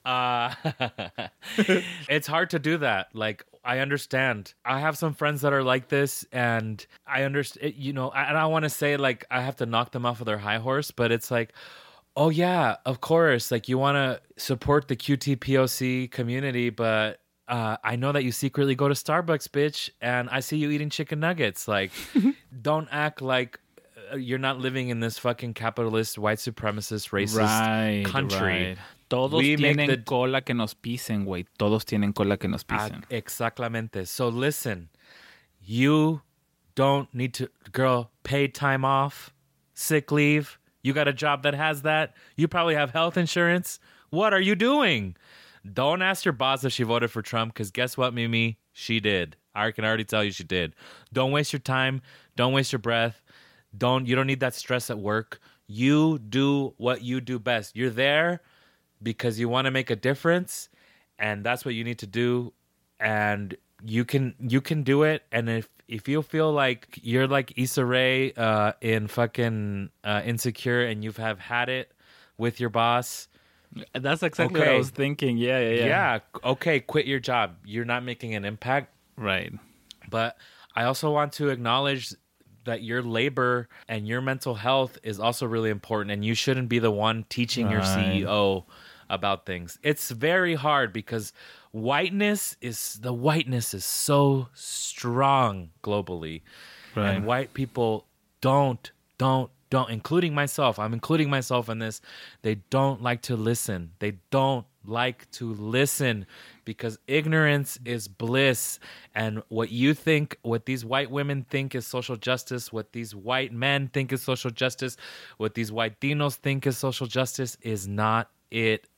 Uh, it's hard to do that. Like, I understand. I have some friends that are like this, and I understand, you know, I, and I want to say, like, I have to knock them off of their high horse, but it's like, oh, yeah, of course. Like, you want to support the Q T P O C community, but uh, I know that you secretly go to Starbucks, bitch, and I see you eating chicken nuggets. Like, don't act like you're not living in this fucking capitalist, white supremacist, racist right, country. Right. Todos We make tienen the- cola que nos pisen, güey. Todos tienen cola que nos Ah, pisen. exactamente. So listen, you don't need to, girl, paid time off, sick leave. You got a job that has that. You probably have health insurance. What are you doing? Don't ask your boss if she voted for Trump, because guess what, Mimi? She did. I can already tell you she did. Don't waste your time. Don't waste your breath. Don't. You don't need that stress at work. You do what you do best. You're there because you want to make a difference, and that's what you need to do. And you can you can do it. And if if you feel like you're like Issa Rae uh, in fucking uh, Insecure, and you have had it with your boss, That's exactly what I Okay. was thinking. Yeah, yeah, yeah. yeah, okay, quit your job. You're not making an impact. Right. But I also want to acknowledge that your labor and your mental health is also really important, and you shouldn't be the one teaching your Right. C E O about things. It's very hard because whiteness is the whiteness is so strong globally. Right. And white people don't don't don't including myself. I'm including myself in this. They don't like to listen. They don't like to listen because ignorance is bliss. And what you think, what these white women think is social justice, what these white men think is social justice, what these white Dinos think is social justice is not it.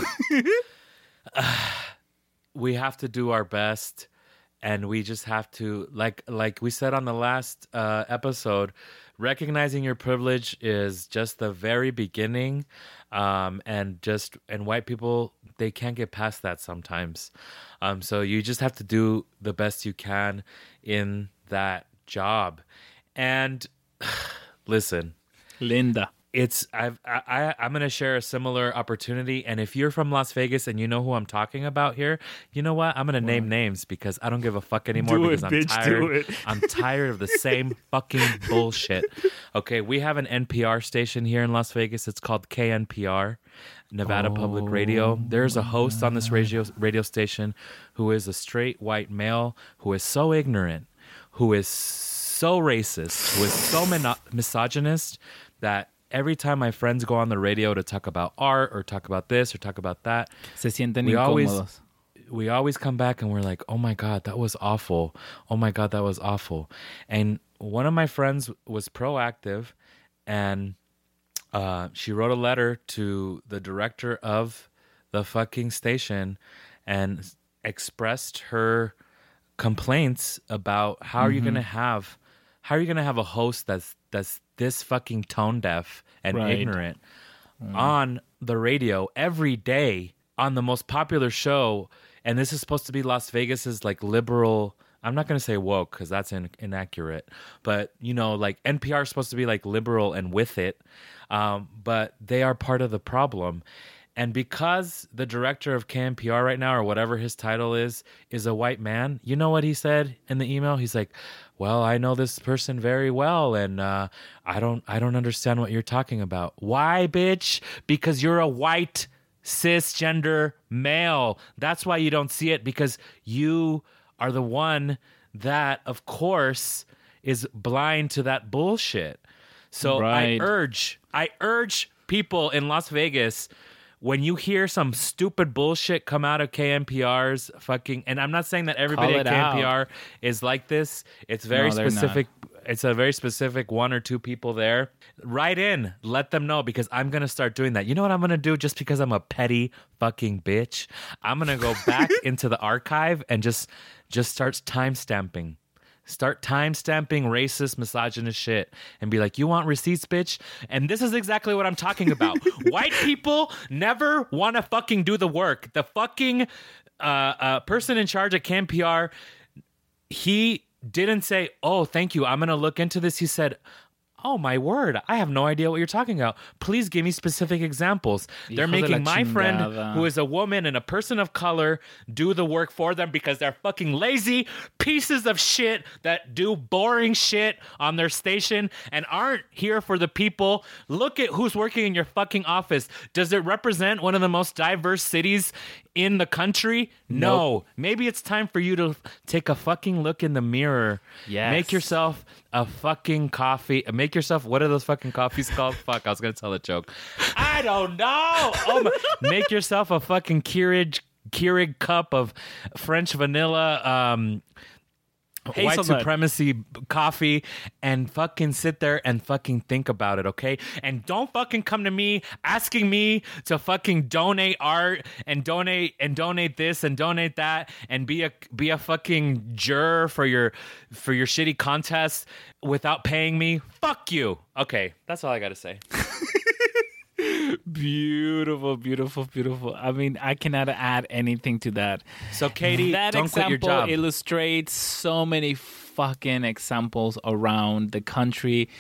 We have to do our best, and we just have to, like like we said on the last uh, episode, recognizing your privilege is just the very beginning, um, and just and white people, they can't get past that sometimes. Um, so you just have to do the best you can in that job. And listen, Linda. it's I've I, I I'm gonna share a similar opportunity, and if you're from Las Vegas and you know who I'm talking about here, you know what? I'm gonna name names because I don't give a fuck anymore Do it, because I'm bitch, tired. do it. I'm tired of the same fucking bullshit. Okay, we have an N P R station here in Las Vegas. It's called K N P R, Nevada Public Radio. There's a host on this radio radio station who is a straight white male who is so ignorant, who is so racist, who is so min- misogynist that every time my friends go on the radio to talk about art or talk about this or talk about that, Se sienten we always incómodos. we always come back and we're like, oh my God, that was awful. Oh my God, that was awful. And one of my friends was proactive, and uh, she wrote a letter to the director of the fucking station and expressed her complaints about how are you going to have how are you going to have a host that's that's this fucking tone deaf and Right. ignorant on the radio every day on the most popular show. And this is supposed to be Las Vegas's like liberal, I'm not going to say woke because that's in, inaccurate, but you know, like N P R is supposed to be like liberal and with it. Um, but they are part of the problem. And because the director of K N P R right now, or whatever his title is, is a white man, you know what he said in the email? He's like, well, I know this person very well, and uh, I don't I don't understand what you're talking about. Why, bitch? Because you're a white cisgender male. That's why you don't see it, because you are the one that, of course, is blind to that bullshit. So Right. I urge, I urge people in Las Vegas, when you hear some stupid bullshit come out of K N P R's fucking, and I'm not saying that everybody Call at it K N P R out. is like this. It's very No, they're specific. It's a very specific one or two people there. Write in, let them know, because I'm going to start doing that. You know what I'm going to do just because I'm a petty fucking bitch? I'm going to go back into the archive and just just start time stamping. Start time stamping racist, misogynist shit and be like, you want receipts, bitch? And this is exactly what I'm talking about. White people never want to fucking do the work. The fucking uh, uh, person in charge at K N P R, he didn't say, oh, thank you, I'm going to look into this. He said, Oh, my word. I have no idea what you're talking about. Please give me specific examples. They're Hijo de making la my friend, chingada. who is a woman and a person of color, do the work for them because they're fucking lazy pieces of shit that do boring shit on their station and aren't here for the people. Look at who's working in your fucking office. Does it represent one of the most diverse cities in the country? No. Nope. Maybe it's time for you to take a fucking look in the mirror. Yes. Make yourself a fucking coffee. Make yourself, what are those fucking coffees called? Fuck, I was going to tell a joke. I don't know. Oh my. Make yourself a fucking Keurig, Keurig cup of French vanilla um, white Hazelnut. supremacy coffee and fucking sit there and fucking think about it, okay? And don't fucking come to me asking me to fucking donate art and donate and donate this and donate that and be a be a fucking juror for your for your shitty contest without paying me. Fuck you. Okay, that's all I got to say. Beautiful, beautiful, beautiful. I mean, I cannot add anything to that. So Katie, that don't quit example your job. illustrates so many fucking examples around the country.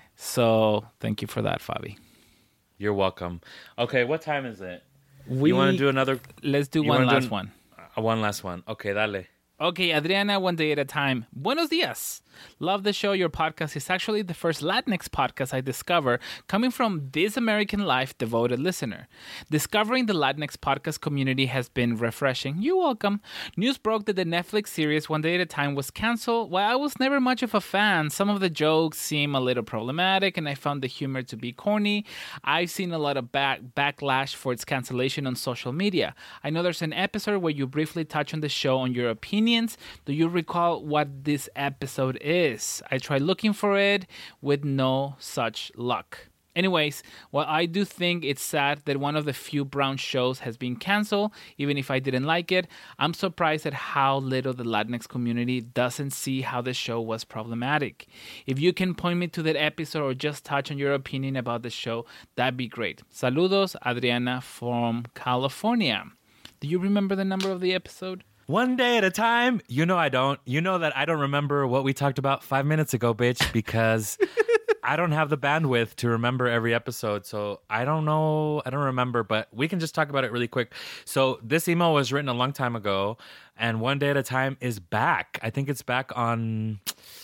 So thank you for that, Fabi. You're welcome. Okay, what time is it? We you want to do another? Let's do you one wanna do last an- one. Uh, one last one. Okay, dale. Okay, Adriana, one day at a time. Buenos dias. Love the show. Your podcast is actually the first Latinx podcast I discover, coming from This American Life devoted listener. Discovering the Latinx podcast community has been refreshing. You're welcome. News broke that the Netflix series One Day at a Time was canceled. While I was never much of a fan, some of the jokes seem a little problematic, and I found the humor to be corny. I've seen a lot of back backlash for its cancellation on social media. I know there's an episode where you briefly touch on the show on your opinions. Do you recall what this episode is? I tried looking for it with no such luck. Anyways, while I do think it's sad that one of the few brown shows has been canceled, even if I didn't like it, I'm surprised at how little the Latinx community doesn't see how the show was problematic. If you can point me to that episode or just touch on your opinion about the show, that'd be great. Saludos, Adriana from California. Do you remember the number of the episode? One day at a time. You know I don't. You know that I don't remember what we talked about five minutes ago, bitch, because I don't have the bandwidth to remember every episode. So I don't know. I don't remember, but we can just talk about it really quick. So this email was written a long time ago, and One Day at a Time is back. I think it's back on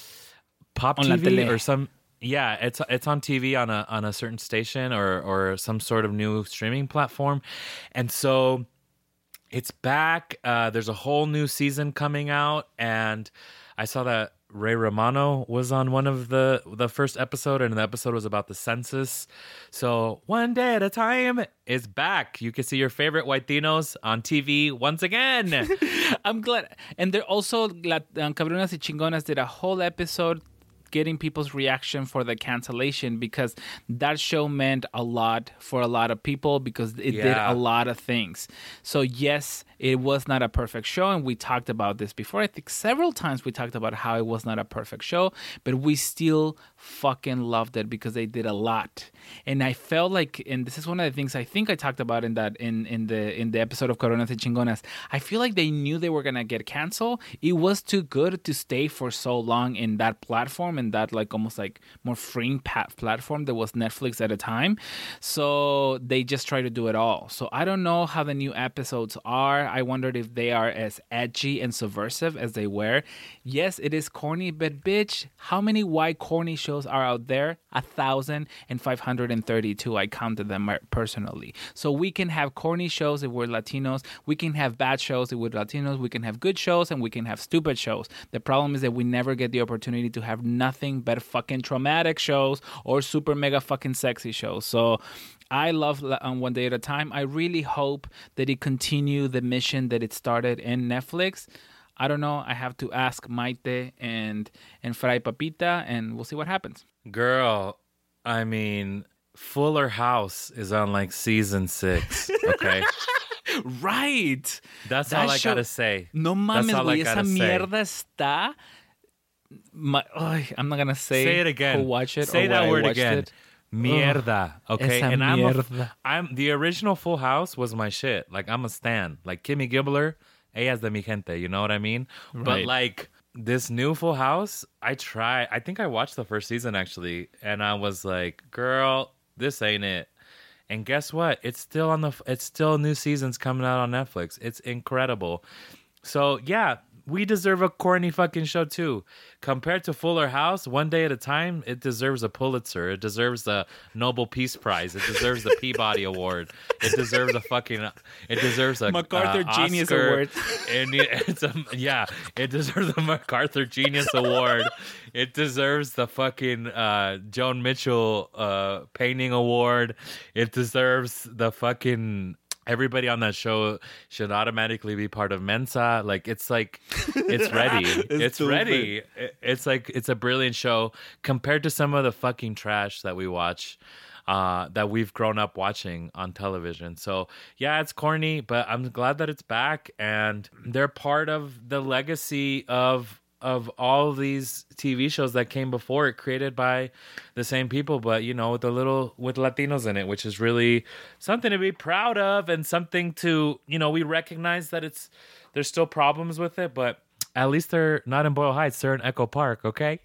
Pop On la T V tele. or some. Yeah, it's it's on T V on a on a certain station or or some sort of new streaming platform, and so. It's back. Uh, there's a whole new season coming out, and I saw that Ray Romano was on one of the the first episode, and the episode was about the census. So One Day at a Time is back. You can see your favorite Whiteinos on T V once again. I'm glad. And they're also, La, um, Cabronas y Chingonas did a whole episode getting people's reaction for the cancellation because that show meant a lot for a lot of people because it did Yeah. a lot of things. So yes, it was not a perfect show, and we talked about this before. I think several times we talked about how it was not a perfect show, but we still fucking loved it because they did a lot. And I felt like, and this is one of the things I think I talked about in that in, in the in the episode of Coronas y Chingonas, I feel like they knew they were gonna get canceled. It was too good to stay for so long in that platform, in that like almost like more freeing pat platform that was Netflix at a time. So they just try to do it all. So I don't know how the new episodes are. I wondered if they are as edgy and subversive as they were. Yes, it is corny, but bitch, how many white corny shows are out there? A thousand and five hundred and thirty-two. I counted them personally. So we can have corny shows if we're Latinos. We can have bad shows if we're Latinos. We can have good shows and we can have stupid shows. The problem is that we never get the opportunity to have nothing but fucking traumatic shows or super mega fucking sexy shows. So I love um, One Day at a Time. I really hope that it continue the mission that it started in Netflix. I don't know. I have to ask Maite and and Fray Papita, and we'll see what happens. Girl, I mean, Fuller House is on like season six. Okay, Right. that's That all I show- gotta say. No That's mames, all I güey. Esa gotta say. mierda está. My, ay, I'm not gonna say, Say it again. who watch it Say or that where I word watched again. it. Mierda. Okay, esa and I'm a, mierda. I'm the original Full House was my shit. Like I'm a stan. Like Kimmy Gibbler, ella es de mi gente. You know what I mean? But Right. like this new Full House, I try. I think I watched the first season actually, and I was like, "Girl, this ain't it." And guess what? It's still on the. It's still new seasons coming out on Netflix. It's incredible. So yeah, we deserve a corny fucking show too. Compared to Fuller House, One Day at a Time, it deserves a Pulitzer. It deserves the Nobel Peace Prize. It deserves the Peabody Award. It deserves a fucking. It deserves a MacArthur uh, Genius Oscar. Award. And it- it's a, yeah, it deserves the MacArthur Genius Award. It deserves the fucking uh, Joan Mitchell uh, Painting Award. It deserves the fucking. Everybody on that show should automatically be part of Mensa. Like it's like it's ready. it's stupid. ready. It- It's like it's a brilliant show compared to some of the fucking trash that we watch. Uh, that we've grown up watching on television. So yeah, it's corny, but I'm glad that it's back, and they're part of the legacy of of all these T V shows that came before it, created by the same people, but you know, with a little with Latinos in it, which is really something to be proud of, and something to, you know, we recognize that it's there's still problems with it, but at least they're not in Boyle Heights, they're in Echo Park, okay?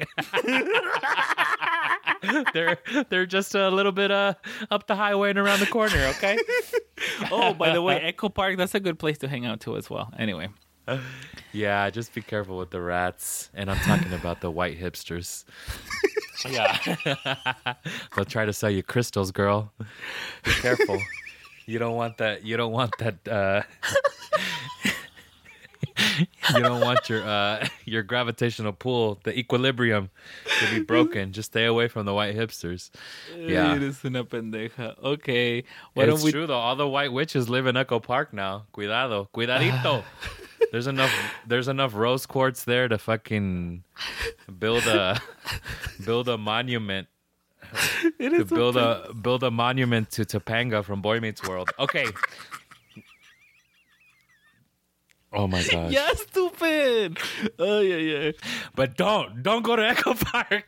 they're they're just a little bit uh up the highway and around the corner, okay? Oh, by the way, Echo Park, that's a good place to hang out too as well. Anyway. Yeah, just be careful with the rats. And I'm talking about the white hipsters. Yeah. They'll try to sell you crystals, girl. Be careful. You don't want that. You don't want that. Uh, you don't want your uh, your gravitational pull, the equilibrium, to be broken. Just stay away from the white hipsters. Yeah. Eres una pendeja. Okay. Why It's don't we... true, though. All the white witches live in Echo Park now. Cuidado. Cuidadito. There's enough there's enough rose quartz there to fucking build a build a monument. It To is build okay. a build a monument to Topanga from Boy Meets World. Okay. Oh my gosh. Yeah, stupid. Oh, yeah, yeah. But don't don't go to Echo Park.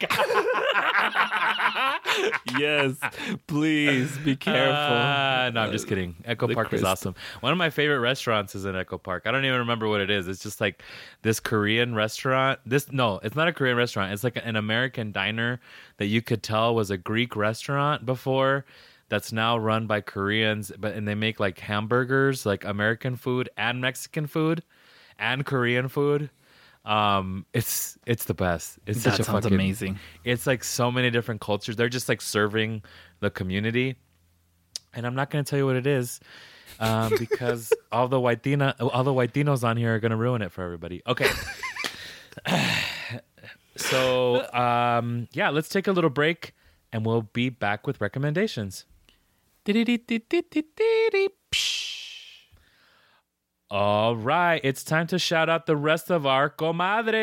Yes, please be careful. Uh, no, I'm just kidding. Echo The Park is crisp. awesome. One of my favorite restaurants is in Echo Park. I don't even remember what it is. It's just like this Korean restaurant. This no, it's not a Korean restaurant. It's like an American diner that you could tell was a Greek restaurant before. That's now run by Koreans, but and they make like hamburgers, like American food and Mexican food and Korean food. Um, it's it's the best. It's That such a sounds fucking amazing. It's like so many different cultures. They're just like serving the community, and I'm not going to tell you what it is, um, because all the whiteina, all the whiteinos on here are going to ruin it for everybody. Okay. So um, yeah, let's take a little break, and we'll be back with recommendations. All right, it's time to shout out the rest of our comadres.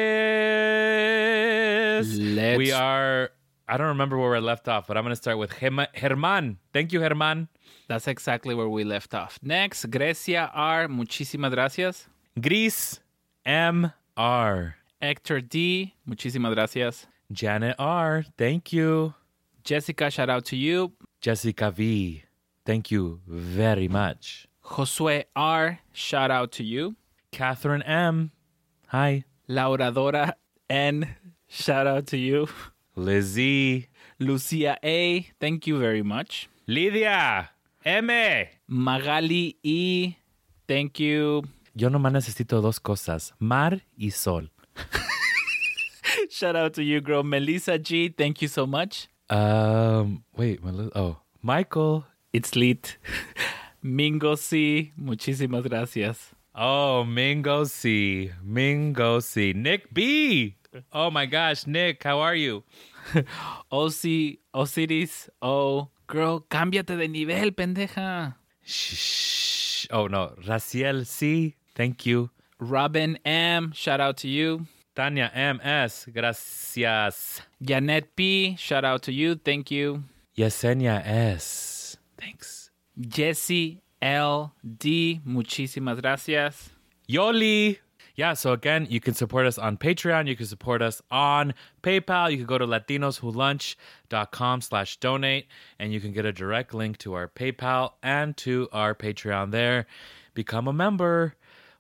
Let's- We are, I don't remember where we left off, but I'm going to start with Gema- Germán. Thank you, Germán. That's exactly where we left off. Next, Grecia R. Muchísimas gracias. Gris M R. Hector D. Muchísimas gracias. Janet R. Thank you. Jessica, shout out to you. Jessica V. Thank you very much. Josue R. Shout out to you. Catherine M. Hi. Lauradora N. Shout out to you. Lizzie. Lucia A. Thank you very much. Lidia M. Magali E. Thank you. Yo nomás necesito dos cosas, mar y sol. Shout out to you, girl. Melissa G. Thank you so much. Um, wait, Mel- oh, Michael. It's lit. Mingo C. Muchísimas gracias. Oh, Mingo C. Mingo C. Nick B. Oh my gosh, Nick, how are you? O C. Osiris O. Girl, cámbiate de nivel, pendeja. Shh. Oh no, Raciel C. Thank you. Robin M. Shout out to you. Tanya M S. Gracias. Janet P. Shout out to you. Thank you. Yesenia S. Thanks. Jesse L. D. Muchísimas gracias. Yoli. Yeah, so again, you can support us on Patreon. You can support us on PayPal. You can go to latinoswholunch.com slash donate, and you can get a direct link to our PayPal and to our Patreon there. Become a member.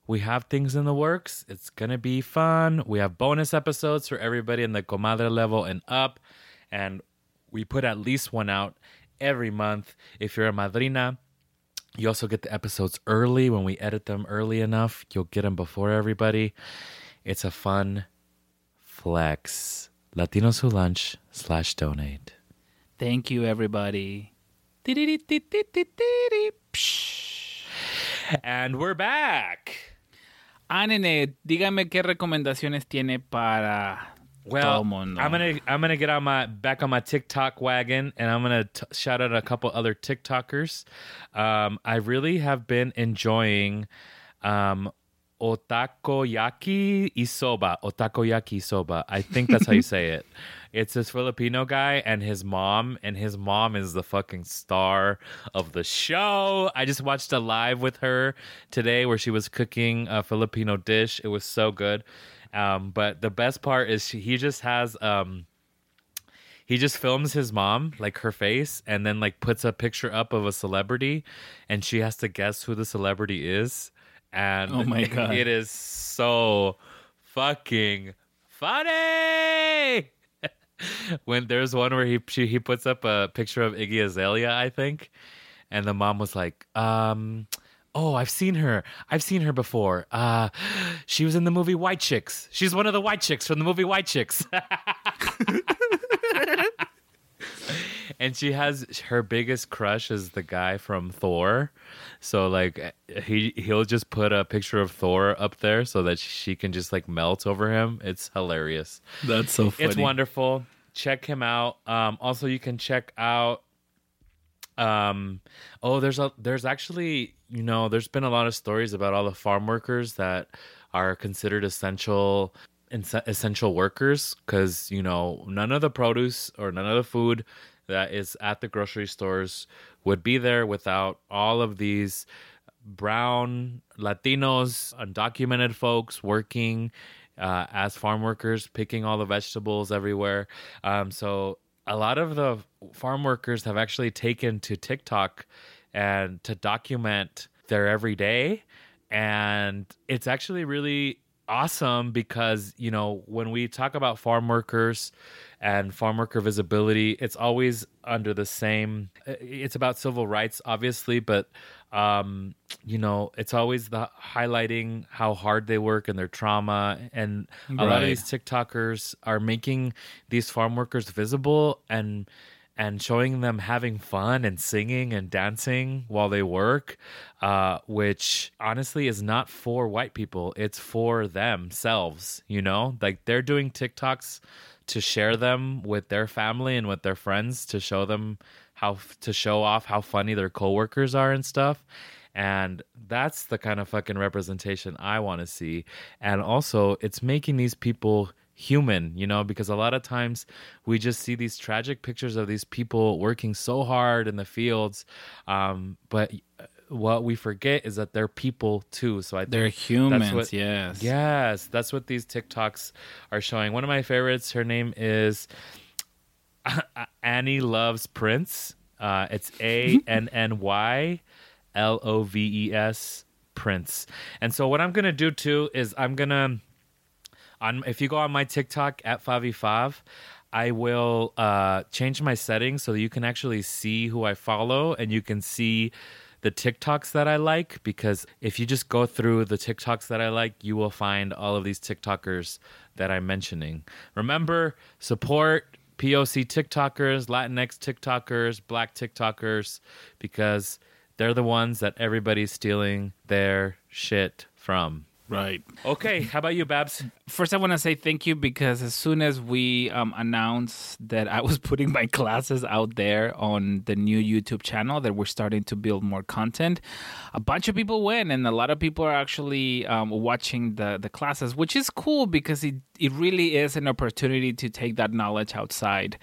we have things in the works. It's going to be fun. We have bonus episodes for everybody in the comadre level and up. And we put at least one out every month. If you're a madrina, you also get the episodes early. When we edit them early enough, you'll get them before everybody. It's a fun flex. Latinos Who Lunch slash donate. Thank you, everybody. And we're back. Ah, nene, dígame qué recomendaciones tiene para well, todo mundo. I'm gonna I'm gonna get on my back on my TikTok wagon, and I'm gonna t- shout out a couple other TikTokers. Um, I really have been enjoying um, Otakoyaki Isoba. Otakoyaki Isoba. I think that's how you say it. It's this Filipino guy and his mom, and his mom is the fucking star of the show. I just watched a live with her today where she was cooking a Filipino dish. It was so good. Um, but the best part is she, he just has... Um, he just films his mom, like her face, and then like puts a picture up of a celebrity, and she has to guess who the celebrity is. And oh my God. It is so fucking funny. When there's one where he she, he puts up a picture of Iggy Azalea, I think, and the mom was like, um, "Oh, I've seen her. I've seen her before. Uh, she was in the movie White Chicks. She's one of the white chicks from the movie White Chicks." And she has her biggest crush is the guy from Thor. So like he he'll just put a picture of Thor up there so that she can just like melt over him. It's hilarious. That's so funny. It's wonderful. Check him out. Um, also, you can check out. Um, oh, there's a there's actually you know there's been a lot of stories about all the farm workers that are considered essential essential workers because you know none of the produce or none of the food that is at the grocery stores would be there without all of these brown Latinos, undocumented folks working uh, as farm workers, picking all the vegetables everywhere. Um, so a lot of the farm workers have actually taken to TikTok and to document their everyday. And it's actually really awesome because, you know, when we talk about farm workers and farm worker visibility, it's always under the same, it's about civil rights, obviously, but, um, you know, it's always the highlighting how hard they work and their trauma. And a Right. lot of these TikTokers are making these farm workers visible and and showing them having fun and singing and dancing while they work, uh, which honestly is not for white people. It's for themselves, you know? Like they're doing TikToks to share them with their family and with their friends to show them how, to show off how funny their coworkers are and stuff. And that's the kind of fucking representation I want to see. And also, it's making these people human, you know, because a lot of times we just see these tragic pictures of these people working so hard in the fields, um, but what we forget is that they're people too. So I think they're humans. That's what, yes, yes, that's what these TikToks are showing. One of my favorites, her name is Annie Loves Prince. Uh, it's A N N Y L O V E S Prince. And so what I'm gonna do too is I'm gonna. On, if you go on my TikTok at Favifav, I will uh, change my settings so that you can actually see who I follow and you can see the TikToks that I like. Because if you just go through the TikToks that I like, you will find all of these TikTokers that I'm mentioning. Remember, support P O C TikTokers, Latinx TikTokers, Black TikTokers, because they're the ones that everybody's stealing their shit from. right. Okay, how about you, Babs? First, I want to say thank you because as soon as we um, announced that I was putting my classes out there on the new YouTube channel, that we're starting to build more content, a bunch of people went, and a lot of people are actually um, watching the, the classes, which is cool because it it really is an opportunity to take that knowledge outside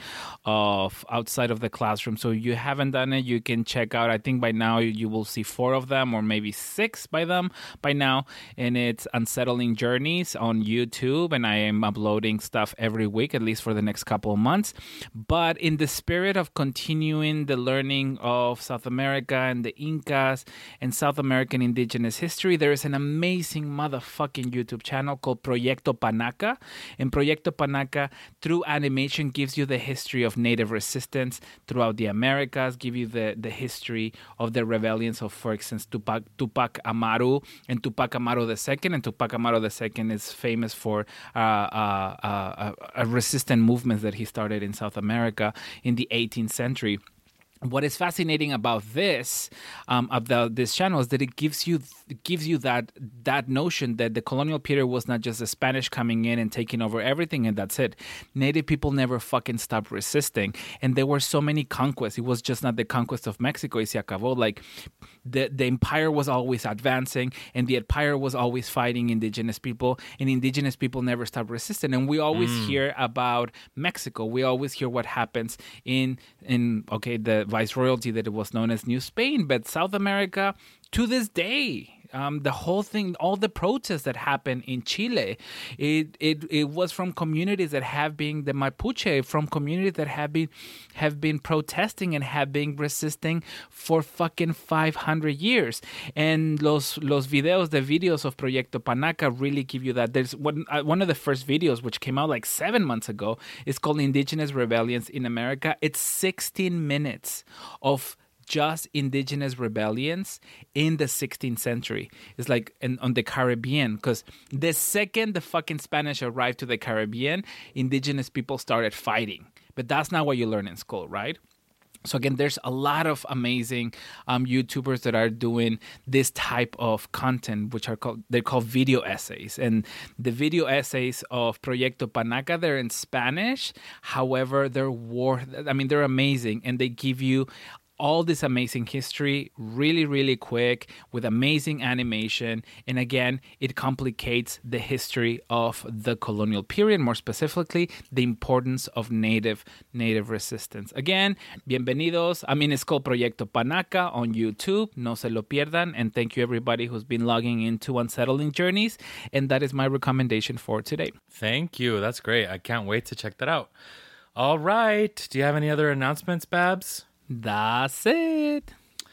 of outside of the classroom. So if you haven't done it, you can check out. I think by now you will see four of them, or maybe six by them by now. And it's Unsettling Journeys on YouTube, and I am uploading stuff every week, at least for the next couple of months. But in the spirit of continuing the learning of South America and the Incas and South American indigenous history, there is an amazing motherfucking YouTube channel called Proyecto Panaca. And Proyecto Panaca, through animation, gives you the history of Native resistance throughout the Americas, give you the, the history of the rebellions of, for instance, Tupac, Tupac Amaru and Tupac Amaru the Second. And Tupac Amaru the Second is famous for uh, uh, uh, a resistant movements that he started in South America in the eighteenth century. What is fascinating about this, um, about this channel, is that it gives you it gives you that that notion that the colonial period was not just the Spanish coming in and taking over everything and that's it. Native people never fucking stopped resisting, and there were so many conquests. It was just not the conquest of Mexico. Y se acabó. Like the the empire was always advancing, and the empire was always fighting indigenous people, and indigenous people never stopped resisting. And we always mm. hear about Mexico. We always hear what happens in in okay the Viceroyalty that it was known as New Spain, but South America to this day, um, the whole thing, all the protests that happened in Chile, it it it was from communities that have been the Mapuche, from communities that have been have been protesting and have been resisting for fucking five hundred years. And los los videos, the videos of Proyecto Panaca really give you that. There's one uh, one of the first videos which came out like seven months ago. It's called Indigenous Rebellions in America. It's sixteen minutes of just indigenous rebellions in the sixteenth century. It's like in, on the Caribbean, because the second the fucking Spanish arrived to the Caribbean, indigenous people started fighting. But that's not what you learn in school, right? So again, there's a lot of amazing um, YouTubers that are doing this type of content, which are called, they're called video essays. And the video essays of Proyecto Panaca, they're in Spanish. However, they're worth, I mean, they're amazing, and they give you all this amazing history really, really quick with amazing animation. And again, it complicates the history of the colonial period, more specifically, the importance of native native resistance. Again, bienvenidos. I mean, it's called Proyecto Panaca on YouTube. No se lo pierdan. And thank you, everybody who's been logging into Unsettling Journeys. And that is my recommendation for today. Thank you. That's great. I can't wait to check that out. All right. Do you have any other announcements, Babs? That's it.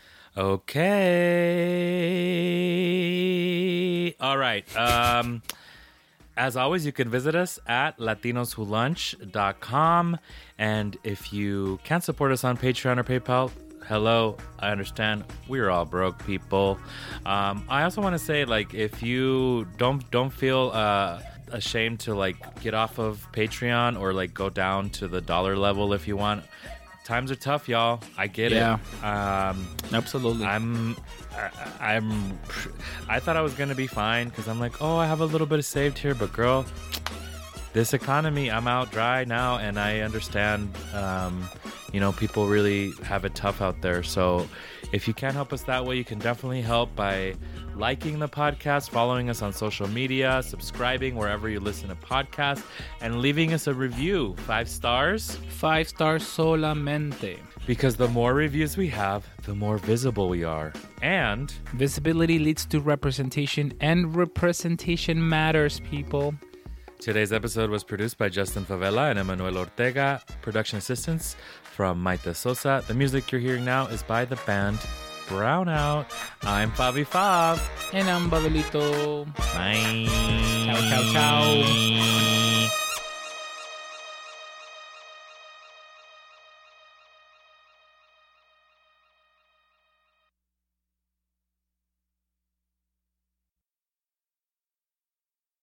Okay. All right. Um, as always, you can visit us at latinos who lunch dot com. And if you can't support us on Patreon or PayPal, hello, I understand. We're all broke people. Um, I also want to say, like, if you don't don't feel uh, ashamed to like get off of Patreon or like go down to the dollar level if you want. Times are tough, y'all. I get yeah. it. Um, Absolutely. I'm, I, I'm, I thought I was gonna be fine because I'm like, oh, I have a little bit of saved here, but girl, this economy, I'm out dry now, and I understand. Um, you know, people really have it tough out there. So, if you can't help us that way, you can definitely help by liking the podcast, following us on social media, subscribing wherever you listen to podcasts, and leaving us a review. Five stars. Five stars solamente. Because the more reviews we have, the more visible we are. And visibility leads to representation, and representation matters, people. Today's episode was produced by Justin Favela and Emmanuel Ortega. Production assistance from Maite Sosa. The music you're hearing now is by the band Brownout. I'm Fabi Fab. And I'm Babelito. Bye. Ciao, ciao, ciao.